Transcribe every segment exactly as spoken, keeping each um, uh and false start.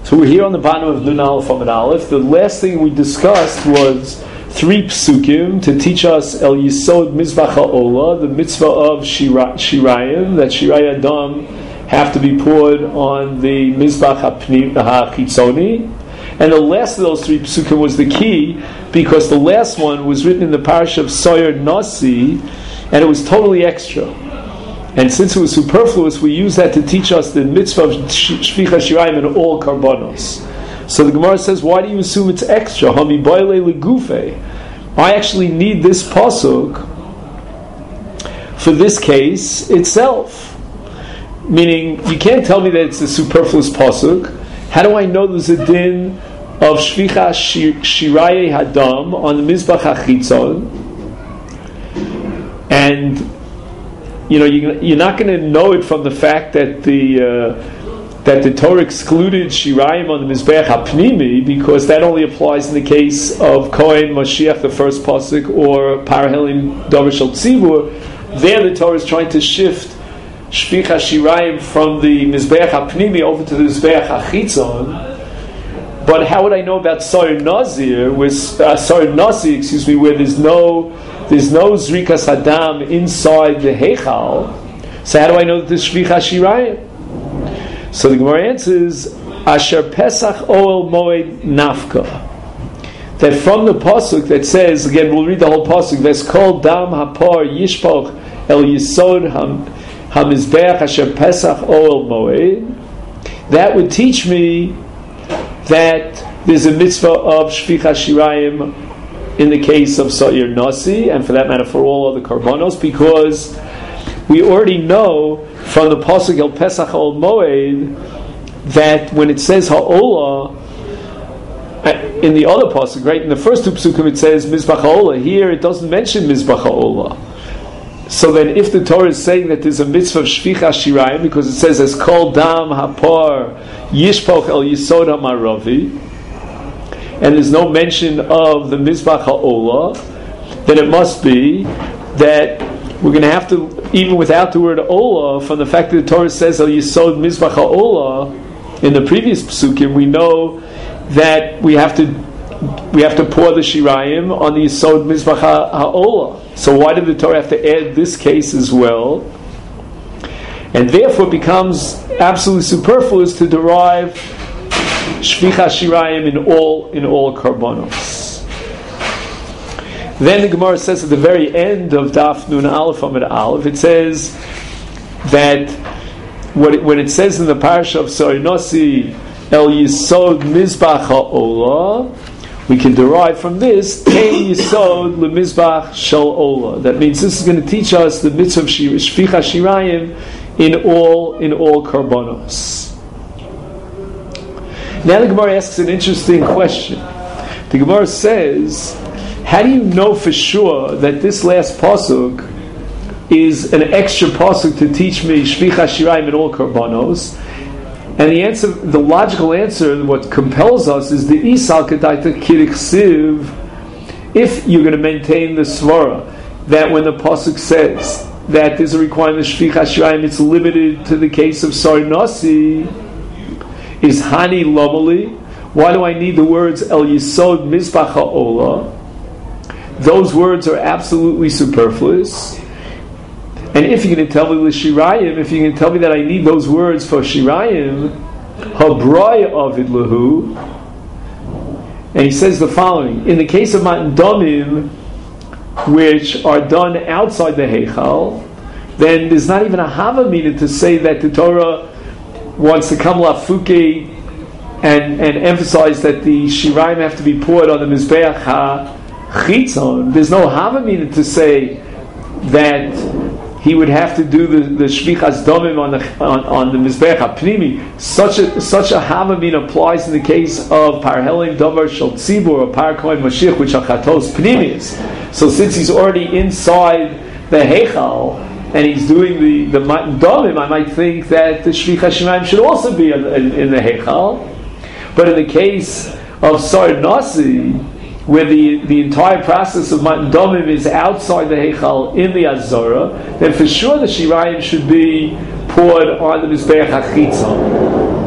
So we're here on the bottom of Nun Aleph Amud Aleph. The last thing we discussed was three psukim to teach us El Yisod Mizbach HaOlah, the mitzvah of shira, Shirayim, that Shirai Adam have to be poured on the Mizbach HaChitzoni. And the last of those three psukim was the key, because the last one was written in the parish of Soyer Nasi, and it was totally extra. And since it was superfluous, we use that to teach us the mitzvah of Shvicha Shirayim in all karbanos. So the Gemara says, why do you assume it's extra? Hami boile legufe. I actually need this pasuk for this case itself. Meaning, you can't tell me that it's a superfluous pasuk. How do I know there's a din of Shvicha Shirayim Hadam on the Mizbach HaChitzon? And you know, you're not going to know it from the fact that the uh, that the Torah excluded Shirayim on the Mizbeach HaPnimi, because that only applies in the case of Kohen Mashiach, the first pasuk, or Parahelim Dover Shel Tzibur. There, the Torah is trying to shift Shvicha Shirayim from the Mizbeach HaPnimi over to the Mizbeach HaChitzon. But how would I know about Sar Nazir, with uh, Sar Nasi, excuse me, where there's no there's no Zrikas Hadam inside the Heichal? So how do I know that there's Shvicha Shirayim? So the Gemara answers, Asher Pesach Oel Moed Nafka. That from the pasuk that says, again, we'll read the whole pasuk. That's called Dam Hapar Yishpoch El Yisod Hamizbeach Asher Pesach Oel Moed. That would teach me that there's a mitzvah of Shvicha Shirayim in the case of Sa'ir Nasi, and for that matter for all other karbanos, because we already know from the pasuk El Pesach Ol Moed that when it says Ha'olah in the other pasuk, right, in the first two psukim it says Mizbach Ha'olah. Here it doesn't mention Mizbach Ha'olah. So then, if the Torah is saying that there's a mitzvah of Shvicha Shirayim, because it says as Kol Dam Hapar Yishpoch El Yisod HaMaravi, and there's no mention of the Mizbach HaOlah, then it must be that we're going to have to, even without the word Olah, from the fact that the Torah says El Yisod Mizbach HaOlah in the previous psukim, we know that we have to we have to pour the Shirayim on the Yisod Mizbach HaOlah. So why did the Torah have to add this case as well? And therefore it becomes absolutely superfluous to derive Shvicha Shirayim in all in all karbanos. Then the Gemara says at the very end of Daf Nun Aleph Amud Aleph, it says that what it, when it says in the parasha of Sar Nasi El Yisod Mizbach HaOlah, we can derive from this Tein Yisod LeMizbach Shel Olah. That means this is going to teach us the mitzvah of Shvicha Shirayim in all in all karbanos. Now the Gemara asks an interesting question. The Gemara says, how do you know for sure that this last pasuk is an extra pasuk to teach me Shvicha Shirayim in all karbanos? And the answer, the logical answer, what compels us is the Isal Kedaita Kirich Siv. If you're going to maintain the svara that when the pasuk says that there's a requirement of Shvicha Shirayim, it's limited to the case of Sar Nasi, is Hani Lomali. Why do I need the words El Yisod Mizbach HaOlah? Those words are absolutely superfluous. And if you're going to tell me the Shirayim, if you're going to tell me that I need those words for Shirayim, Habraya Avid Lahu, and he says the following: in the case of Matan Domim, which are done outside the Heichal, then there's not even a Havamina to say that the Torah wants to come lafuke and and emphasize that the Shirayim have to be poured on the Mizbeach HaChitzon. There's no Havamina to say that he would have to do the, the Shvichas Domim on the on, on the Mizbeach HaPnimi. Such a such a Hamamin applies in the case of Parhelim Dover Shel Tzibur or Par Kohen Mashiach, which are Chatos Pnimis. So since he's already inside the Heichal and he's doing the the Matan Domim, I might think that the Shvichas Shirayim should also be in, in, in the Heichal. But in the case of Sar Nasi, where the, the entire process of Matan Domim is outside the Heichal in the Azara, then for sure the Shirayim should be poured on the Mizbeach HaChitzon.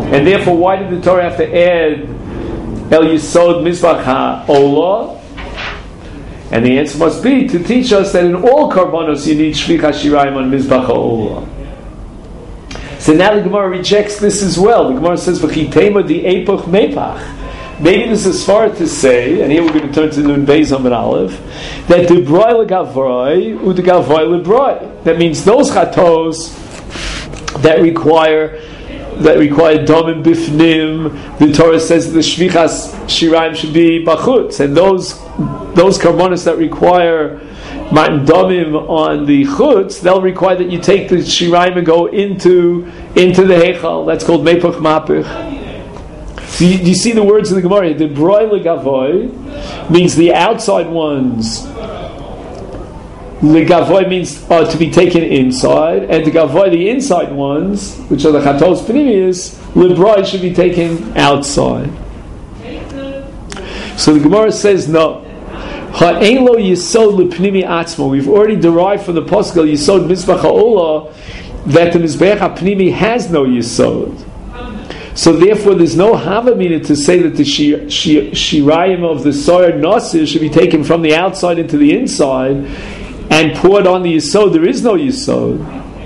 And therefore, why did the Torah have to add El Yisod Mizbach HaOlah? And the answer must be to teach us that in all Karbanos you need Shvicha Shirayim on Mizbach HaOlah. So now the Gemara rejects this as well. The Gemara says, V'chitema di epoch mepach. Maybe this is far to say, and here we're going to turn to Nun Beis Amud Aleph, that the broi legavoi u the gavoi lebroi. That means those chatos that require that require domim bifnim. The Torah says that the shvichas shiraim should be bachutz, and those those karbonos that require matan domim on the chutz, they'll require that you take the shiraim and go into into the heichal. That's called mepuch mapich. So you, you see the words in the Gemara. The broi legavoy means the outside ones. Legavoy means uh, to be taken inside, and the gavoy, the inside ones, which are the chatos pnimius, lebroi should be taken outside. So the Gemara says no. Ha'ein lo yisod lepnimi atzmo. We've already derived from the pasuk yisod mizbach ha'olah that the mizbech ha'pnimi has no yisod. So therefore, there's no havamina to say that the shir, shir, shirayim of the soyer nasir should be taken from the outside into the inside and poured on the yisod. There is no yisod.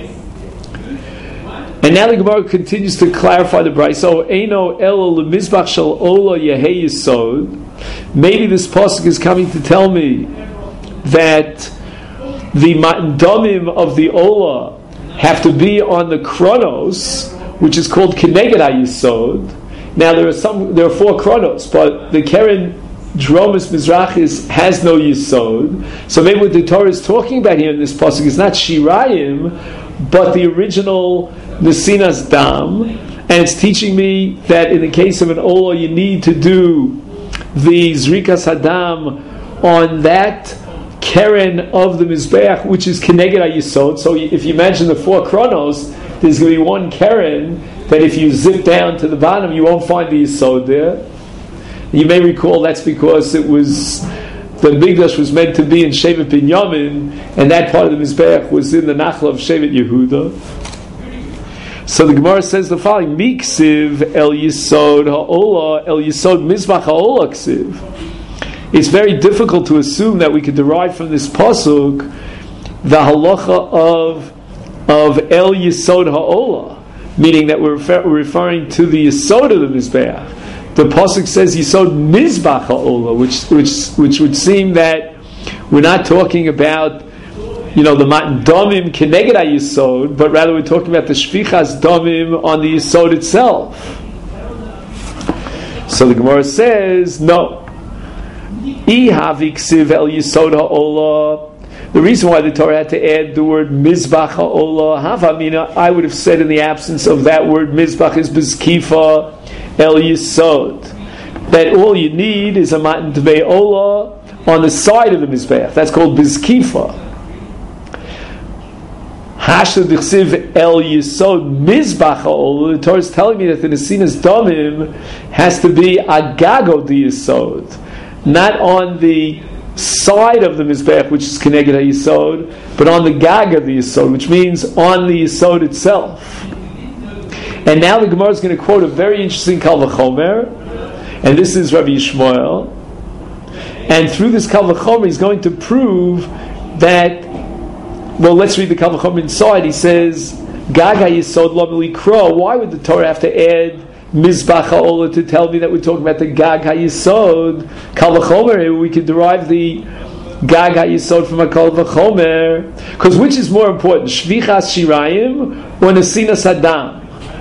And now the Gemara continues to clarify the brayso. So, eino elo lemizbach shel ola yehei yisod. Maybe this pasuk is coming to tell me that the matdomim of the ola have to be on the kronos, which is called Keneged HaYisod. Now there are some, there are four chronos, but the Keren Dromis Mizrachis has no Yisod. So maybe what the Torah is talking about here in this pasuk is not Shirayim, but the original Nesinas Dam, and it's teaching me that in the case of an Olah, you need to do the Zrikas Hadam on that Keren of the Mizbeach, which is Keneged HaYisod. So if you imagine the four chronos, there's going to be one Keren that if you zip down to the bottom, you won't find the Yisod there. You may recall that's because it was the Migdash was meant to be in Shevet Binyamin, and that part of the Mizbeach was in the Nachla of Shevet Yehuda. So the Gemara says the following: Miksiv El Yisod Ha'olah El Yisod Mizbach Ha'olah Ksiv. It's very difficult to assume that we could derive from this pasuk the halacha of of El Yisod Ha'olah, meaning that we're, refer- we're referring to the Yisod of the Mizbeach. The pasuk says Yisod Mizbach Ha'olah, which which which would seem that we're not talking about, you know, the Matan Domim Keneged HaYisod, but rather we're talking about the Shvichas Domim on the Yisod itself. So the Gemara says, no. Ihavi Ksiv El Yisod Ha'olah. The reason why the Torah had to add the word Mizbach HaOlah, Havamina, I would have said in the absence of that word Mizbach is Bizkifa El Yisod. That all you need is a Matan Tvei Olah on the side of the Mizbeach. That's called Bizkifa. Hasha D'chsiv El Yisod Mizbach HaOlah. The Torah is telling me that the Nesinas Domim has to be Agago Di Yisod, not on the side of the Mizbeach, which is Keneged HaYisod, but on the Gag of the Yisod, which means on the Yisod itself. And now the Gemara is going to quote a very interesting Kal V'chomer, and this is Rabbi Yishmael. And through this Kal V'chomer, he's going to prove that, well, let's read the Kal V'chomer inside. He says, Gag HaYisod Lo Milikro. Why would the Torah have to add Mizbach HaOlah to tell me that we're talking about the Gag HaYisod? Kal V'chomer, we could derive the Gag HaYisod from a Kal V'chomer. Because which is more important, Shvichas Shirayim or Nesinas Hadam?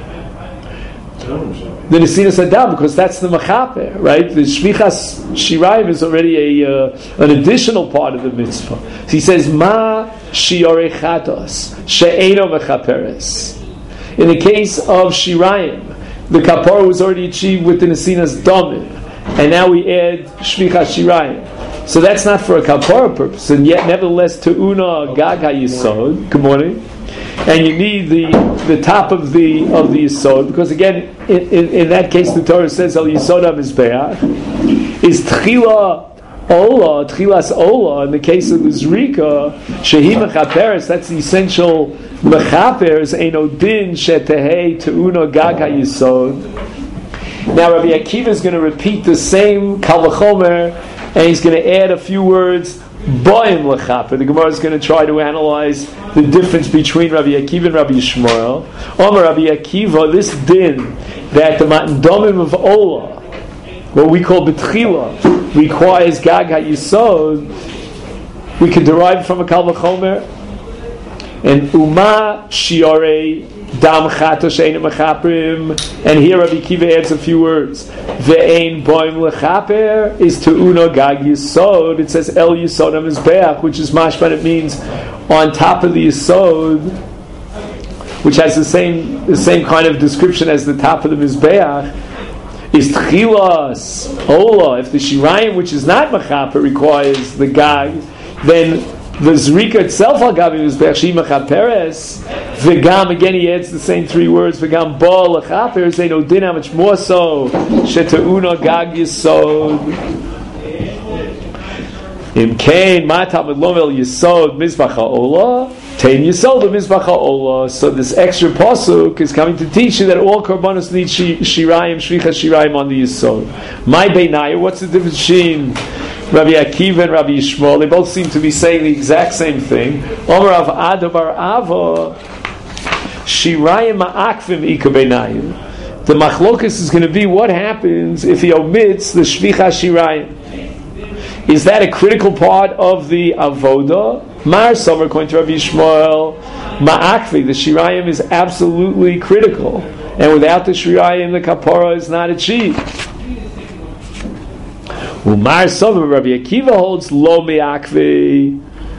The Nesinas Hadam, because that's the Mechaper, right? The Shvichas Shirayim is already a uh, an additional part of the mitzvah. So he says, Ma Shiorei Chatos She'eno Mechaperes. In the case of Shirayim, the kapara was already achieved with the Nesinas Domim, and now we add Shvichas Shirayim. So that's not for a kapara purpose, and yet nevertheless Te'una Gag HaYisod. Good morning. And you need the, the top of the of the Yisod, because again, in, in, in that case, the Torah says Al Yisod HaMizbeach is Tchila Ola, Tchilas Ola, in the case of the Zrika, Shehi Mechaperes, that's the essential Mechaperes, Eino Din Shetehei Te'uno Gag HaYisod. Now Rabbi Akiva is going to repeat the same Kal V'chomer, and he's going to add a few words, Boim Lechaper. The Gemara is going to try to analyze the difference between Rabbi Akiva and Rabbi Yishmael. Omer Rabbi Akiva, this din, that the Matan Domim of Ola, what we call B'tchila, requires Gag HaYisod, we can derive from a Kal V'chomer, and Uma Shiorei Dam Chato She'enim Mechaprim, and here Rabbi Akiva adds a few words. Ve'ein Boim Lechaper is Te'uno Gag Yisod. It says El Yisod HaMizbeach, which is mashman, it means on top of the Yisod, which has the same the same kind of description as the top of the Mizbeach, is Tchilas Ola. If the Shirayim, which is not Mechaper, requires the Gag, then the Zrika itself, al gabi mizbeach shehi mechaperes, v'gam, again he adds the same three words, v'gam bo lechaperes, they know din how much more so, shete'una gag yisod. Im kein, ma tamid lomel yisod mizbach ha'ola, tein yisod mizbach ha'ola. So this extra pasuk is coming to teach you that all korbanos need shirayim, shricha shirayim on the yisod. My beinaya, what's the difference between Rabbi Akiva and Rabbi Yishmael? They both seem to be saying the exact same thing. Omer of Ada bar Ava, Shirayim ma'akvim ika beinayim. The machlokus is going to be what happens if he omits the shvicha shirayim. Is that a critical part of the avoda? Mar Somer, according to Rabbi Yishmael, ma'akvi, the shirayim is absolutely critical, and without the shirayim, the kapara is not achieved. Umar Sover, Rabbi Akiva holds lo me'akvi,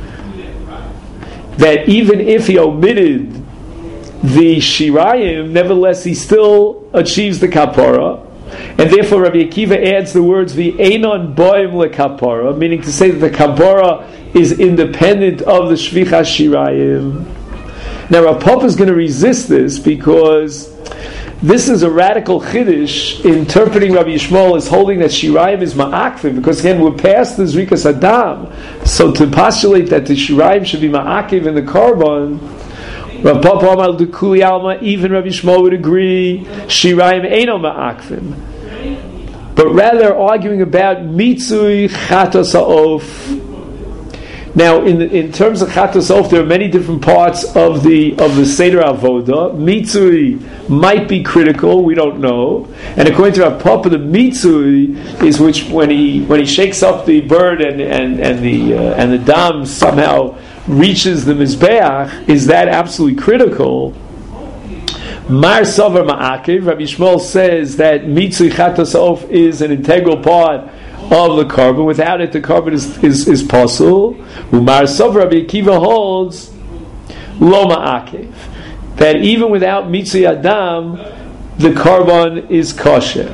that even if he omitted the shirayim, nevertheless he still achieves the kapara, and therefore Rabbi Akiva adds the words v'einon boim lekapara, meaning to say that the kapara is independent of the shvicha shirayim. Now Rav Papa is going to resist this because this is a radical chiddush interpreting Rabbi Yishmael as holding that shirayim is ma'akvim, because again we're past the zrikas adam. So to postulate that the shirayim should be ma'akiv in the korban, Rav Papa Amar D'Kuli Alma, even Rabbi Yishmael would agree shirayim eino ma'akvim, but rather arguing about mitzui chatos ha'of. Now, in the, in terms of chatos ha'of, there are many different parts of the of the seder avoda. Mitzui might be critical; we don't know. And according to Rav Papa, the mitzui is which when he when he shakes up the bird and and and the uh, and the dam somehow reaches the mizbeach. Is that absolutely critical? Mar Sover Ma'akiv, Rabbi Yishmael says that mitzui chatos ha'of is an integral part of the carbon. Without it, the carbon is is, is possible. Umar Sover, Rabbi Akiva holds lo ma'akev, that even without mitzvah adam, the carbon is kosher.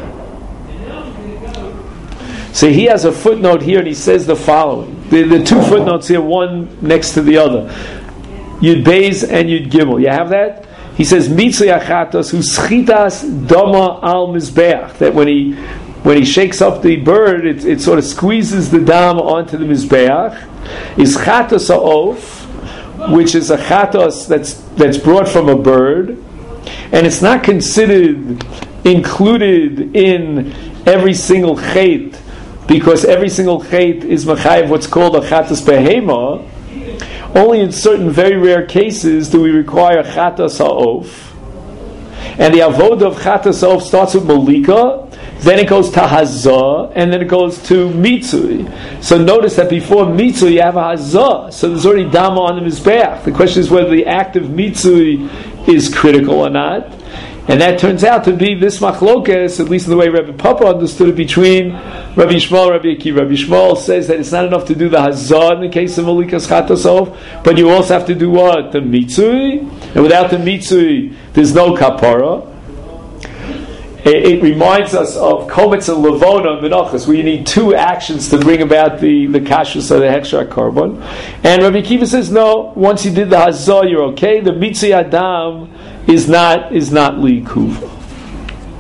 So he has a footnote here, and he says the following: the, the two footnotes here, one next to the other, Yud Beis and Yud Gimel. You have that? He says mitzvah achatos hu schitas dama al mizbeach, that when he When he shakes up the bird, it, it sort of squeezes the dam onto the mizbeach. Is chatos ha'of, which is a chatos that's that's brought from a bird, and it's not considered included in every single chait, because every single chait is machayev what's called a chatos behema. Only in certain very rare cases do we require chatos ha'of, and the avodah of chatos ha'of starts with malika. Then it goes to hazah, and then it goes to mitzui. So notice that before mitzui you have a hazah. So there's already dama on the mizbeach. The question is whether the act of mitzui is critical or not. And that turns out to be this machlokes, at least in the way Rabbi Papa understood it, between Rabbi Yishmael and Rabbi Akiva. Rabbi Yishmael says that it's not enough to do the hazah in the case of malikas chatos ha'of, but you also have to do what? The mitzui. And without the mitzui, there's no kapara. It reminds us of Kometz and Levona and Menachos, where you need two actions to bring about the, the kashrus of the hechsher carbon. And Rabbi Akiva says, no, once you did the hazah, you're okay. The mitzvah adam is not is not li kuva.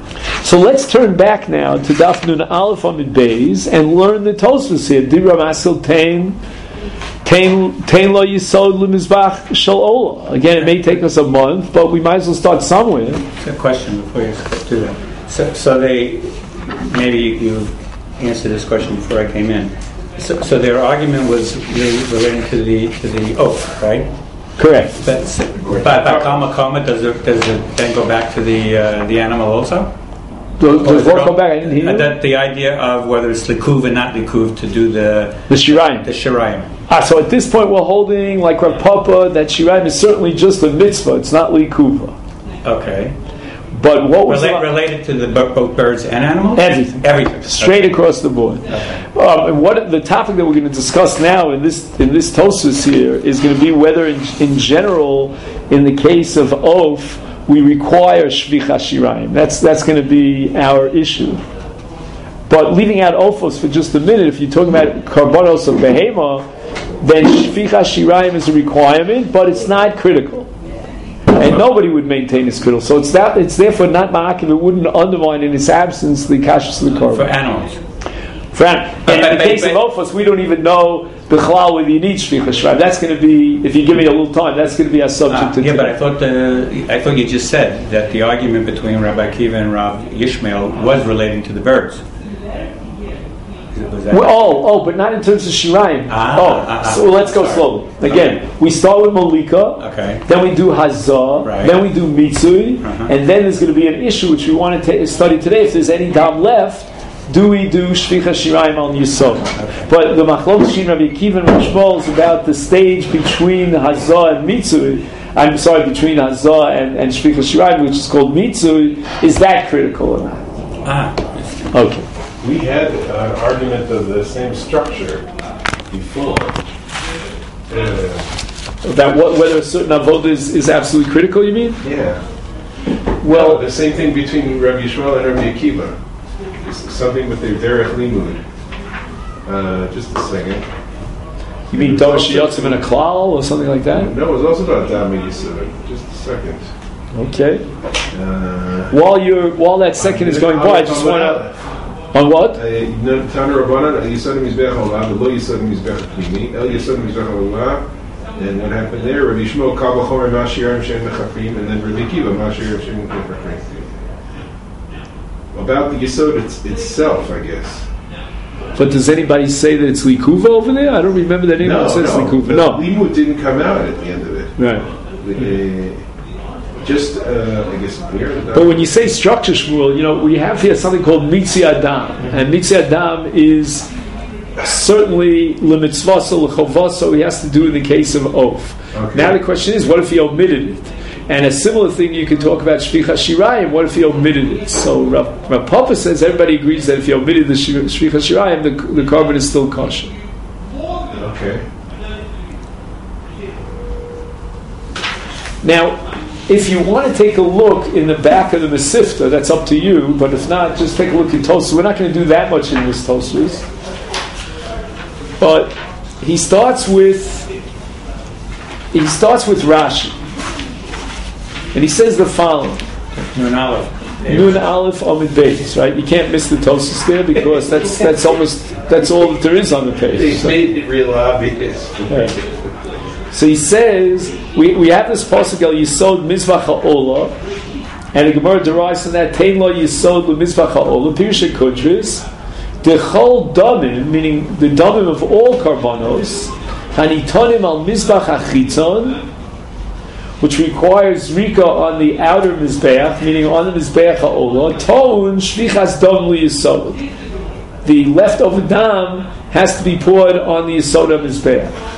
So let's turn back now to Daf Nun Aleph Amid Beis and learn the Tosfos here. Dibra Masil Tain Tain Tain Lo Yisod L'Mizbach Shel Ola. Again, it may take us a month, but we might as well start somewhere. A question before you do that. So, so they maybe you answered this question before I came in. So, so their argument was really relating to the to the oath, right? Correct. But by by kama kama, does it does it then go back to the uh, the animal also? Does, does what go back? I didn't hear you. That the idea of whether it's likuv and not likuv to do the the shirayim. The shirayim. Ah, so at this point we're holding like Rav Papa that shirayim is certainly just a mitzvah. It's not likuva. Okay. But what was Relate, related to the both birds and animals? Everything, everything, straight okay. across the board. Okay. Um, and what the topic that we're going to discuss now in this in this Tosfos here is going to be whether, in, in general, in the case of oath, we require shvicha shirayim. That's that's going to be our issue. But leaving out ophos for just a minute, if you're talking about karbanos of behema, then shvicha shirayim is a requirement, but it's not critical. And nobody would maintain it's critical. So it's that it's therefore not ma'akiv. It wouldn't undermine in its absence the kashrus of the korban. For animals. For animals. And in the case of ophos, we don't even know b'chlal whether you need shvicha shirayim. That's going to be, if you give me a little time, that's going to be our subject. Uh, to yeah, today. but I thought the, I thought you just said that the argument between Rabbi Akiva and Rav Yishmael was relating to the birds. Well, oh, oh, but not in terms of shirayim. Ah, oh, ah, ah, so let's go sorry. slowly. Again, Okay. we start with Malika, Okay. then we do Hazah, Right. then we do Mitzui, Uh-huh. and then there's going to be an issue which we want to ta- study today. If there's any dam left, do we do Shvicha Shirayim al Yisod? Okay. But the Machlok Shin Rabbi Akiva and Rav Shmuel is about the stage between Hazah and Mitzui. I'm sorry, between Hazah and, and Shvicha Shirayim, which is called Mitzui. Is that critical or not? Ah. Okay. We had an argument of the same structure before. Uh, About what, whether a certain avodah is, is absolutely critical, you mean? yeah. Well, No, the same thing between Rabbi Yishmael and Rabbi Akiva. It's something with the derech limud. Uh, just a second. you mean Dor Shiyotzim and a klal or something like that? No, it was also about Dami Yisud. Just a second. Okay. Uh, While you're while that second is going by, I just want to on what? Tana Rabbanan, Yisod Mizbech Olav, Lo Yisod Mizbech Pnimi, El Yisod Mizbech Olav, and what happened there? Rabbi Yishmael Kabel Chomer Mashiach Shem Mechafrim, and then Rabbi Akiva Mashiach Shem Mechafrim. About the Yisod it's, itself, I guess. But does anybody say that it's likuva over there? I don't remember that anyone No, says no, likuva. the No. limud didn't come out at the end of it. Right. Uh, just, uh, I guess, where But when you say structure, Shmuel, you know, we have here something called Mitzi Adam. And Mitzi Adam is certainly lemitzvasa, lechovasa, he has to do in the case of oath. Okay. Now the question is, what if he omitted it? And a similar thing you can talk about Shvicha Shirayim, what if he omitted it? So Rav, Rav Papa says everybody agrees that if he omitted the Shvicha Shirayim, the, the carbon is still kosher. Okay. Now, if you want to take a look in the back of the Mesifta, that's up to you, but if not, just take a look at Tosfos. We're not going to do that much in this Tosfos. But he starts with he starts with Rashi. And he says the following. Nun Aleph. Nun Aleph Amid Beis, right? You can't miss the Tosfos there because that's that's almost that's all that there is on the page. They So- made it real obvious. Right. So he says, we, we have this pasuk El Yisod Mizvach HaOlah, and the Gemara derives from that Tein Lo Yisod LeMizvach HaOlah, Pirsha Kudris, Dechol Damim, meaning the Damim of all Karbanos, Hanitonim Al Mizvach HaChitzon, which requires Rika on the outer Mizbeach, meaning on the Mizbeach HaOlah, Toun Shvichas Dam Li Yisod. The leftover dam has to be poured on the Yisod Mizbeach.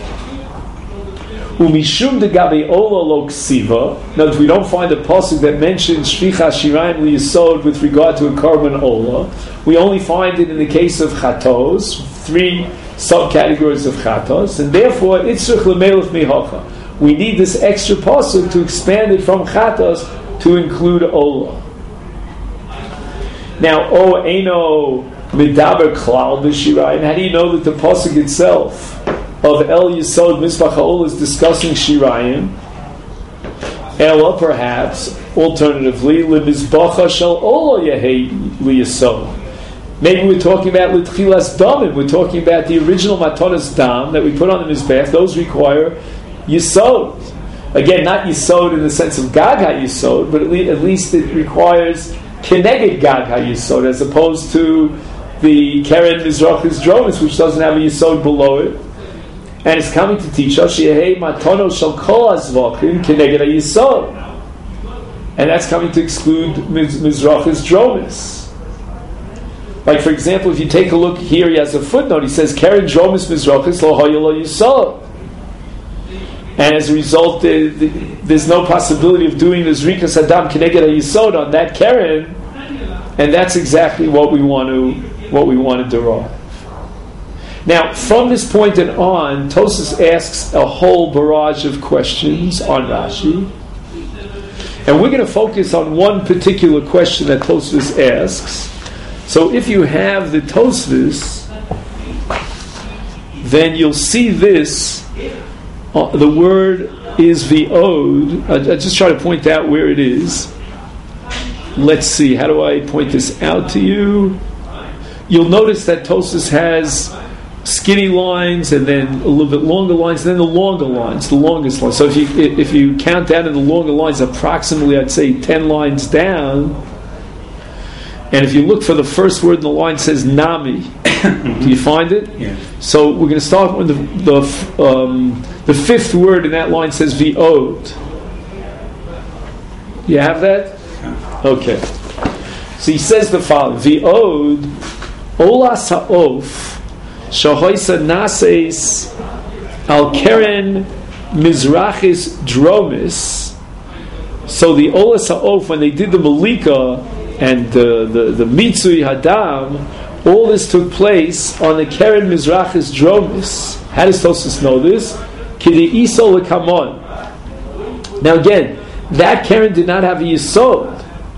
Umishum de gabe ola lo ksiva. Now, if we don't find a pasuk that mentions shvicha shirayim liyisod with regard to a carbon ola, we only find it in the case of chatos, three subcategories of chatos, and therefore itzrich lemelech mihacha. We need this extra pasuk to expand it from chatos to include ola. Now, o eno midaber klal b'shirayim. How do you know that the pasuk itself of El Yisod Mizvach HaOlah is discussing Shirayim? Ella, perhaps, Alternatively, Lemizbacha shel Ola Yehei Liyasod. Maybe we're talking about L'tchilas Damim. We're talking about the original Matanas Dam that we put on the Mizbech. Those require Yisod. Again, not Yisod in the sense of Gag HaYisod, but at, le- at least it requires Keneged Gag HaYisod, as opposed to the Keren Mizrachis Dromis, which doesn't have a Yisod below it. And it's coming to teach us Yehei Matanos shel Kol HaZvachim Keneged HaYisod. And that's coming to exclude Mizrachis Dromis. Like, for example, if you take a look here, he has a footnote. He says, Keren Dromis Mizrachis lo hoya lo Yisod. And as a result, the, the, there's no possibility of doing the Zrikas Adam Keneged HaYisod on that Keren. And that's exactly what we want to what we want to derive. Now, from this point and on, Tosfos asks a whole barrage of questions on Rashi. And we're going to focus on one particular question that Tosfos asks. So if you have the Tosfos, then you'll see this. Uh, the word is v'od. I, I just try to point out where it is. Let's see. How do I point this out to you? You'll notice that Tosfos has skinny lines and then a little bit longer lines and then the longer lines, the longest lines. So if you if you count down in the longer lines, approximately I'd say ten lines down. And if you look for the first word in the line, it says Nami. Do you find it? Yeah. So we're going to start with the the, um, the fifth word in that line says V'od. You have that? Okay. So he says the following: V'od Ola Sa'of Shahoisa Nases Al Keren Mizrachis Dromis. So the Ola Sa'of, when they did the Malika and the the, the Mitzui Hadam, all this took place on the Keren Mizrachis Dromis. How does Tosfos know this? Kidi Iso Lekamon. Now again, that Keren did not have a Yisod.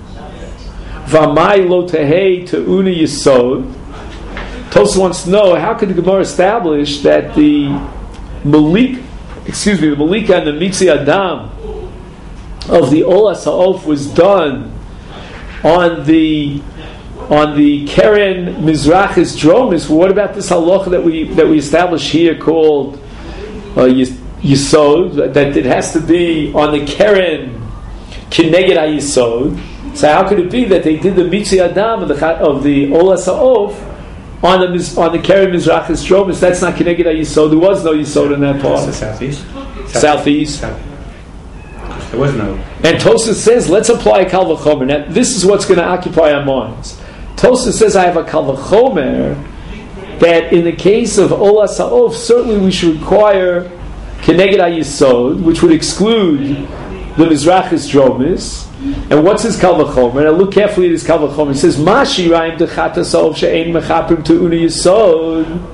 Vamai Lo Tehei Te'una Yisod. Tosfos wants to know, how could the Gemara establish that the Malik, excuse me, the Malika and the Mitzi Adam of the Ola Sa'of was done on the on the Keren Mizrachis Dromis? Well, what about this halacha that we that we established here called uh, Yisod, that it has to be on the Keren Kineged HaYisod? So how could it be that they did the Mitzi Adam of the of the Ola Sa'of on the on the Keren Mizrachis Dromis? That's not Kineged HaYisod. There was no Yisod in that part. The southeast. Southeast. South. There was no. And Tosfos says, let's apply a Kal V'chomer. Now, this is what's going to occupy our minds. Tosfos says, I have a Kal V'chomer that in the case of Ola Sa'of, certainly we should require Kineged HaYisod, which would exclude the Mizrachis Dromis. And what's his Kal V'chomer? Now look carefully at his Kal V'chomer. He says, Ma shirayim dechat Sa'of she'ein mechaprim te'una Yisod.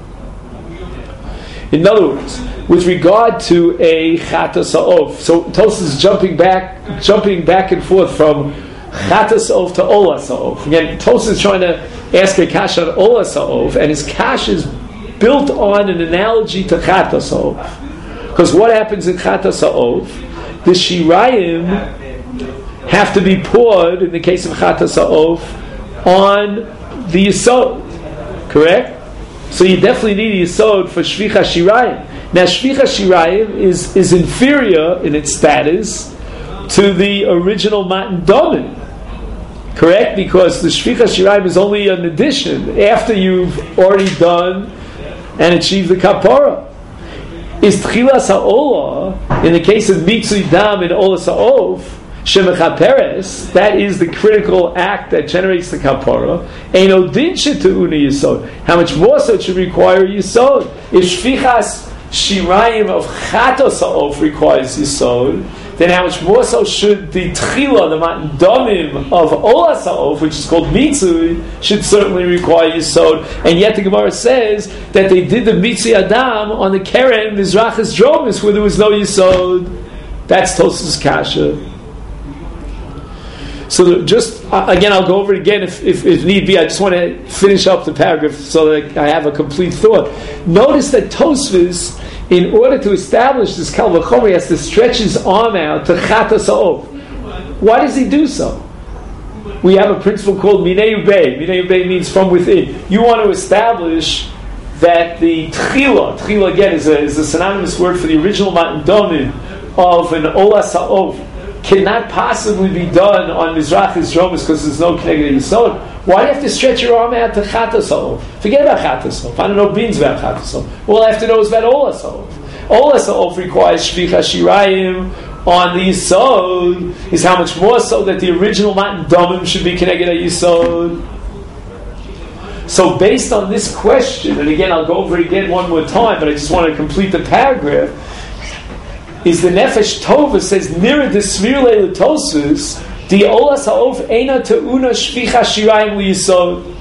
In other words, with regard to a Chata Sa'of, so Tosfos is jumping back, jumping back and forth from Chata Sa'of to Ola Sa'of. Again, Tosfos is trying to ask a kash on Ola Sa'of, and his kash is built on an analogy to Chata Sa'of. Because what happens in Chata Sa'of? The Shirayim have to be poured, in the case of Chata Sa'of, on the Yisod. Correct? So you definitely need a Yisod for Shvicha Shirayim. Now Shvicha Shirayim is, is inferior in its status to the original Matan Domin. Correct? Because the Shvicha Shirayim is only an addition after you've already done and achieved the Kapara. Is Tchilas HaOla, in the case of Mitzui Dam in Ola Sa'of, Shemechaperes, that is the critical act that generates the kapara. Eino din she'te'una yisod. How much more so it should require yisod? If shvichas shirayim of Chata Sa'of requires yisod, then how much more so should the tchila, the matan domim of Ola Sa'of, which is called mitzui, should certainly require yisod. And yet the Gemara says that they did the mitzui adam on the Keren Mizrachis Dromis where there was no yisod. That's Tosfos kasha. So just, uh, again, I'll go over it again if, if, if need be. I just want to finish up the paragraph so that I have a complete thought. Notice that Tosfos, in order to establish this Kal V'chomer, he has to stretch his arm out to Chata Sa'of. Why does he do so? We have a principle called Minei Ubei. Minei Ubei means from within. You want to establish that the Tchila, Tchila again is a, is a synonymous word for the original Matan Domim of an Olas Ha'ov, cannot possibly be done on Mizrachis Dromis because there's no Keneged Yisod. Why do you have to stretch your arm out to Chatas Ha'ov? Forget about Chatas Ha'ov. I don't know beans about Chatas Ha'ov. All I have to know is about Olas Ha'ov. Olas Ha'ov requires Shvicha Shirayim on the Yisod, is how much more so that the original Matan Domim should be Keneged Yisod. So based on this question, and again I'll go over it again one more time, but I just want to complete the paragraph, is the Nefesh Tova says, Nira desmir le'letosus, di olas ha'ov eina te'una shvicha shirayim li'yisod.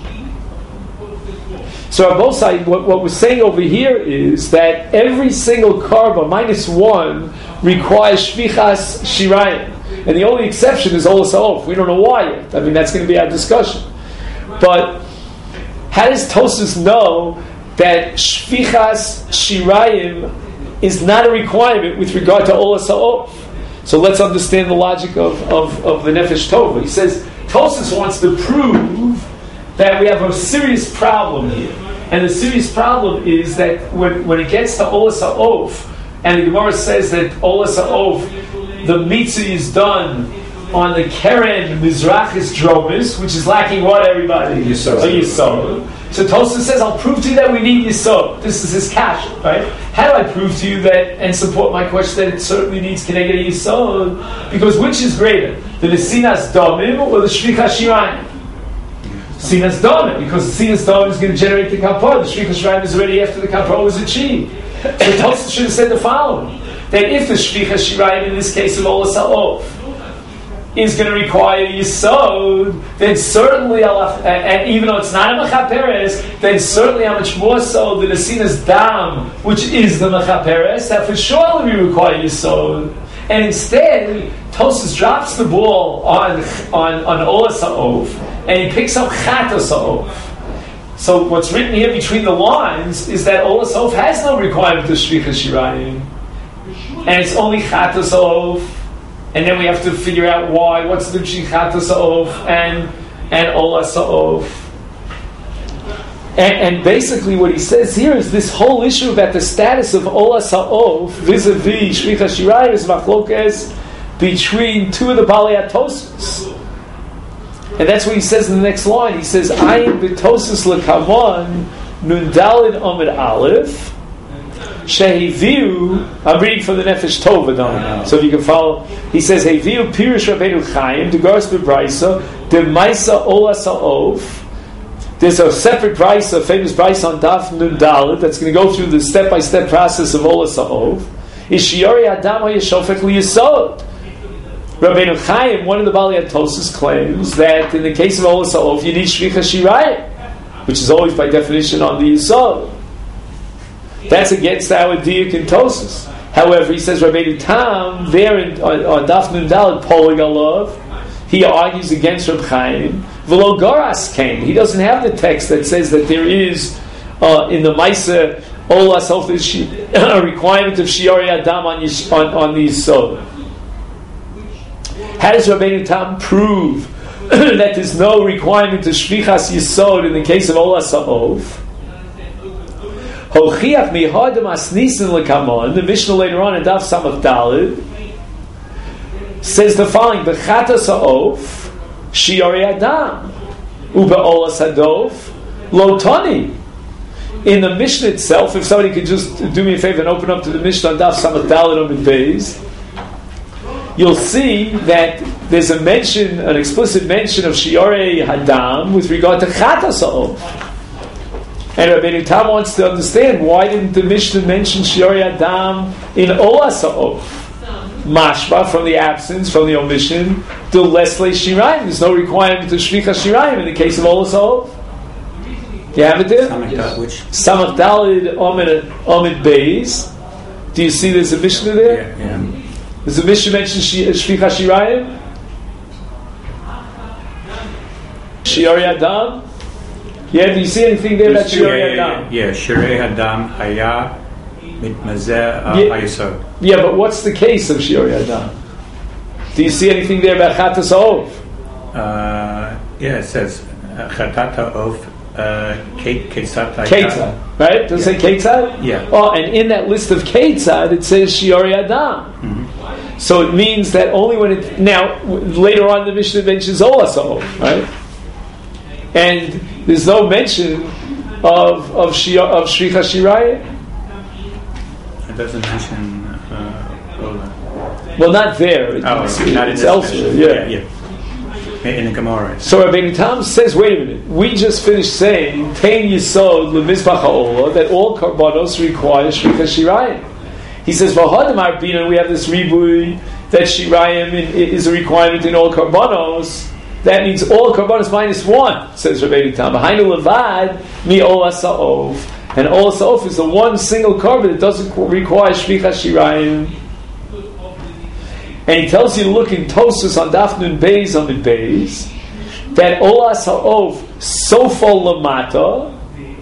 So on both sides, what, what we're saying over here is that every single karba, minus one, requires shvichas shirayim. And the only exception is olas ha'ov. We don't know why yet. I mean, that's going to be our discussion. But how does Tosfos know that shvichas shirayim is not a requirement with regard to olas ha'ov? So let's understand the logic of, of, of the Nefesh Tova. He says, Tosfos wants to prove that we have a serious problem here. And the serious problem is that when, when it gets to olas ha'ov, and the Gemara says that olas ha'ov, the mitzvah is done on the Keren Mizrachis Dromis, which is lacking what, everybody? Yisod. A Yisod. So Tosfos says, I'll prove to you that we need Yisod. This is his cash, right? How do I prove to you that, and support my question, that it certainly needs Keneged Yisod? Because which is greater? The Nesinas Domim or the Shvicha Shirayim? Sinas Domim, because the Sinas Domim is going to generate the Kapor. The Shvicha Shirayim is already after the Kapor was achieved. So Tosfos should have said the following, that if the Shvicha Shirayim, in this case of olas ha'ov, is going to require Yisod, then certainly, and, and even though it's not a Mechaperes, then certainly how much more so the Nesinas Dam, which is the Mechaperes, that for sure we require Yisod. And instead, Tosfos drops the ball on on, on olas ha'ov, and he picks up Chatas ha'ov. So what's written here between the lines is that olas ha'ov has no requirement to Shvicha Shirayim, and it's only Chatas ha'ov. And then we have to figure out why. What's the Chatas ha'ov and and olas ha'ov? And, and basically, what he says here is this whole issue about the status of olas ha'ov vis-a-vis Shvicha Shirayim is machlokes between two of the Balei Tosfos. And that's what he says in the next line. He says, "Ayin b'Tosfos lekamon nun dalid amid aleph." Shehiviu, I'm reading from the Nefesh Tova, don't so if you can follow. He says, Heviu Pirush Rabbeinu Chaim, the Gars B'Braisa, the Maisa Olas Ha'ov. There's a separate Braisa, a famous Braisa on Daf Nun Dalet, that's going to go through the step-by-step process of Olas Ha'ov. Is Shiori Adam HaYeshofek L'Yisod. Rabbeinu Chaim, one of the Balei Tosfos, claims that in the case of Olas Ha'ov, you need Shvicha Shirayim, which is always by definition on the Yisod. That's against our diuk in Tosfos. However, he says Rabbeinu Tam there in, on, on Daf Nun Daled Polig Alav, he argues against Reb Chaim. V'lo Goras came. He doesn't have the text that says that there is uh, in the Maisa Olas Ha'ov a requirement of Shiori Adam on on, on the Yisod. How does Rabbeinu Tam prove that there's no requirement of Shvichas Yisod in the case of Olas Ha'ov? Hochiach mihadam asnisin lekamon. The Mishnah later on in Daf Samach Daled says the following: Bechatas ha'ov shiori adam ubeolas hadov lo tani. In the Mishnah itself, if somebody could just do me a favor and open up to the Mishnah on Daf Samach Daled on Beis, you'll see that there's a mention, an explicit mention of shiori hadam with regard to chatas ha'ov. And Rabbeinu Tam wants to understand, why didn't the Mishnah mention Shiori Adam in Olas Ha'ov? Mashba, from the absence, from the omission, to Leslie Shirayim. There's no requirement to Shvicha Shirayim in the case of Olas Ha'ov. Do you have it there? Samach Daled Omid Beis. Do you see there's a Mishnah there? Yeah, yeah. Does the Mishnah mention Shvicha Shirayim? Shiori Adam? Yeah, do you see anything there about Shirei Hadam? Yeah, Shirei Hadam Haya Mitmazeh Hayesod. Yeah, but what's the case of Shirei Hadam? Do you see anything there about chatas ha'of? Uh, yeah, it says chatat ha'of ketzad. Ketzad, right? Does it say ketzad? Yeah. Oh, and in that list of ketzad, it says shiori adam. Mm-hmm. So it means that only when it now later on the Mishnah mentions olas ha'of, right? And there's no mention of of shia, of shricha shiraya. It doesn't mention uh, ola. Well, not there. It, Oh, it's, not it's in elsewhere. this Yeah. yeah, yeah. In the Gemara. So Rabbeinu Tam says, wait a minute. We just finished saying Tein Yisod LeMizbach HaOla that all karbanos require shricha shirayim. He says, V'hadam Arbina, we have this ribui that shirayim is a requirement in all karbanos. That means all karbanos minus one, says Rabbeinu Tam. Behind levad mi olas ha'of, and olas ha'of is the one single carbon that doesn't require shricha shirayim. And he tells you to look in Tosfos on Daf Nun Beis on the Beis that olas ha'of sofa lamata.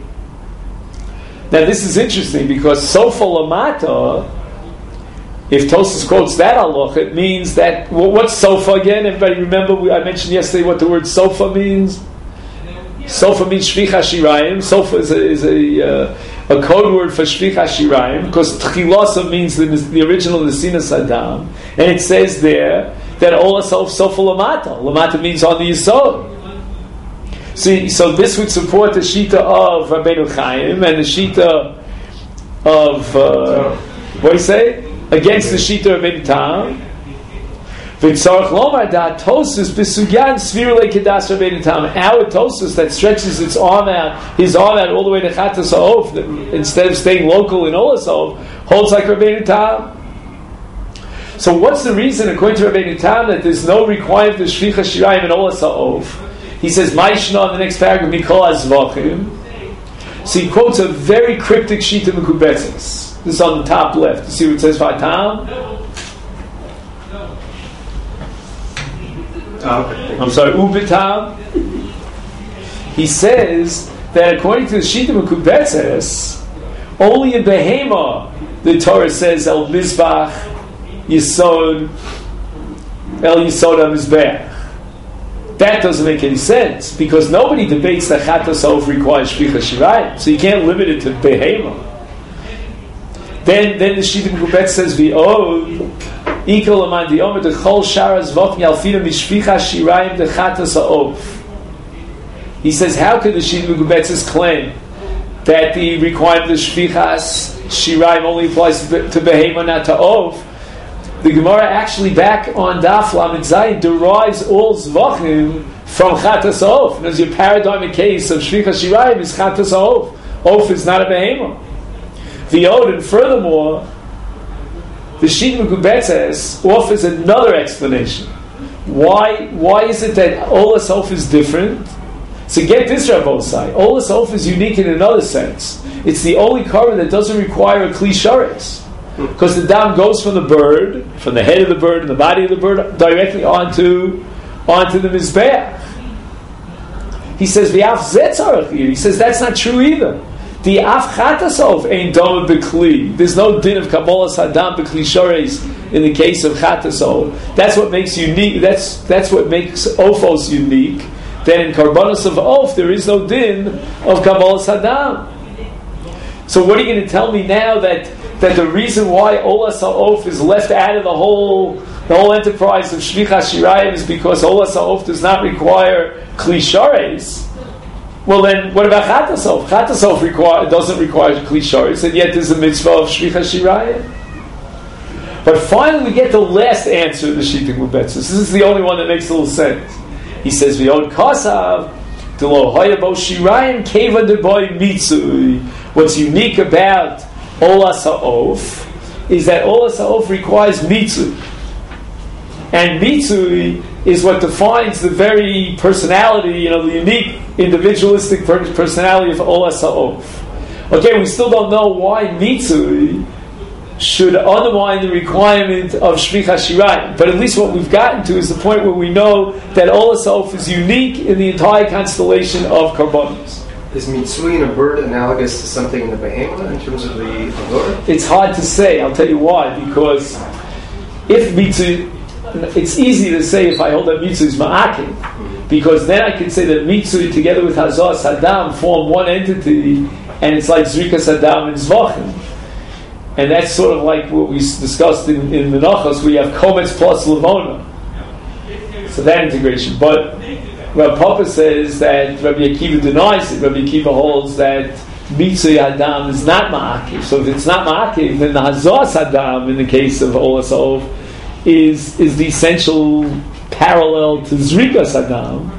Now this is interesting because sofa lamata, if Tosfos quotes that halacha, it means that well, what's sofa again? Everybody remember? We, I mentioned yesterday what the word sofa means. Sofa means shvicha shirayim. Sofa is a, is a, uh, a code word for shvicha shirayim because tchilasa means the, the original nesina sadam, and it says there that olas ha'of sofa lamata. Lamata means on the yisod. See, so this would support the shita of Rabbeinu Chaim and the shita of uh, what do you say against the shita of Rabbeinu Tam. V'tzarich lomar da Tosfos b'sugyan svir lekedas Rabbeinu Tam. Our Tosfos that stretches its arm out, his arm out all the way to chatas ha'of, instead of staying local in olas ha'of, holds like Rabbeinu Tam. So what's the reason, according to Rabbeinu Tam, that there's no requirement of shvicha shirayim in olas ha'of? He says, Ma'ishna in the next paragraph, Mikol Azvachim. So he quotes a very cryptic sheet of Mekubetzes. This is on the top left. You see what it says, Vatam? I'm sorry, Ubitam. He says that according to the sheet of Mekubetzes, only in Behema the Torah says El Mizbach Yisod El Yisod HaMizbech. That doesn't make any sense because nobody debates that chatas ha'of requires shvicha shirayim, so you can't limit it to behema. Then, then the Shita Mekubetz says v'od ikol aman diyomer dechol shara zvot yalfina mishvicha shirayim de chatas ha'of. He says, how could the Shita Mekubetz claim that the requirement of shvichas shirayim only applies to behema, not to of? The Gemara actually back on Daf Lamed Zayin derives all zvachim from chatas ha'of. There's your paradigmic case of shvicha shirayim is chatas ha'of. Of is not a behema. The Od, and furthermore, the Shita Mekubetzes offers another explanation. Why? Why is it that olas ha'of is different? So get this, Rabbosai. Olas ha'of is unique in another sense. It's the only carbon that doesn't require a kli sharetz. Because the dam goes from the bird, from the head of the bird and the body of the bird, directly onto onto the mizbeach. He says v'af zetzarach here. He says that's not true either. The af chatas ha'of ain't dama b'kli. There's no din of kabbalas hadam b'kli shores in the case of chatas ha'of. That's what makes unique. That's that's what makes ofos unique. Then in karbanos of of there is no din of kabbalas hadam. So what are you going to tell me now that? That the reason why olas ha'of is left out of the whole the whole enterprise of shvicha shirayim is because olas ha'of does not require kli shares. Well then, what about chatas ha'of? Chatas ha'of require, doesn't require kli shares, and yet there's a mitzvah of shvicha shirayim. But finally, we get the last answer of the Shita Mekubetzes. This is the only one that makes a little sense. He says, "V'od kasav delo hayabo shirayim keva deboy mitzui." What's unique about olas ha'of is that olas ha'of requires mitzui, and mitzui is what defines the very personality, you know, the unique individualistic personality of olas ha'of. Okay, we still don't know why mitzui should undermine the requirement of shvicha shirayim, but at least what we've gotten to is the point where we know that olas ha'of is unique in the entire constellation of karbonos. Is mitzui in a bird analogous to something in the behema in terms of the Agor? It's hard to say. I'll tell you why. Because if mitzui, it's easy to say if I hold that mitzvah is ma'akim, because then I can say that mitzvah together with hazas hadam form one entity, and it's like zrikas hadam and zvachim. And that's sort of like what we discussed in, in Menachos, where you have Kometz plus Levona. So that integration. But Rabbi Papa says that Rabbi Akiva denies it. Rabbi Akiva holds that Mitzvah Adam is not Ma'akiv. So if it's not Ma'akiv, then the Hazas Adam, in the case of Olas Ov, is, is the essential parallel to Zrikas Adam.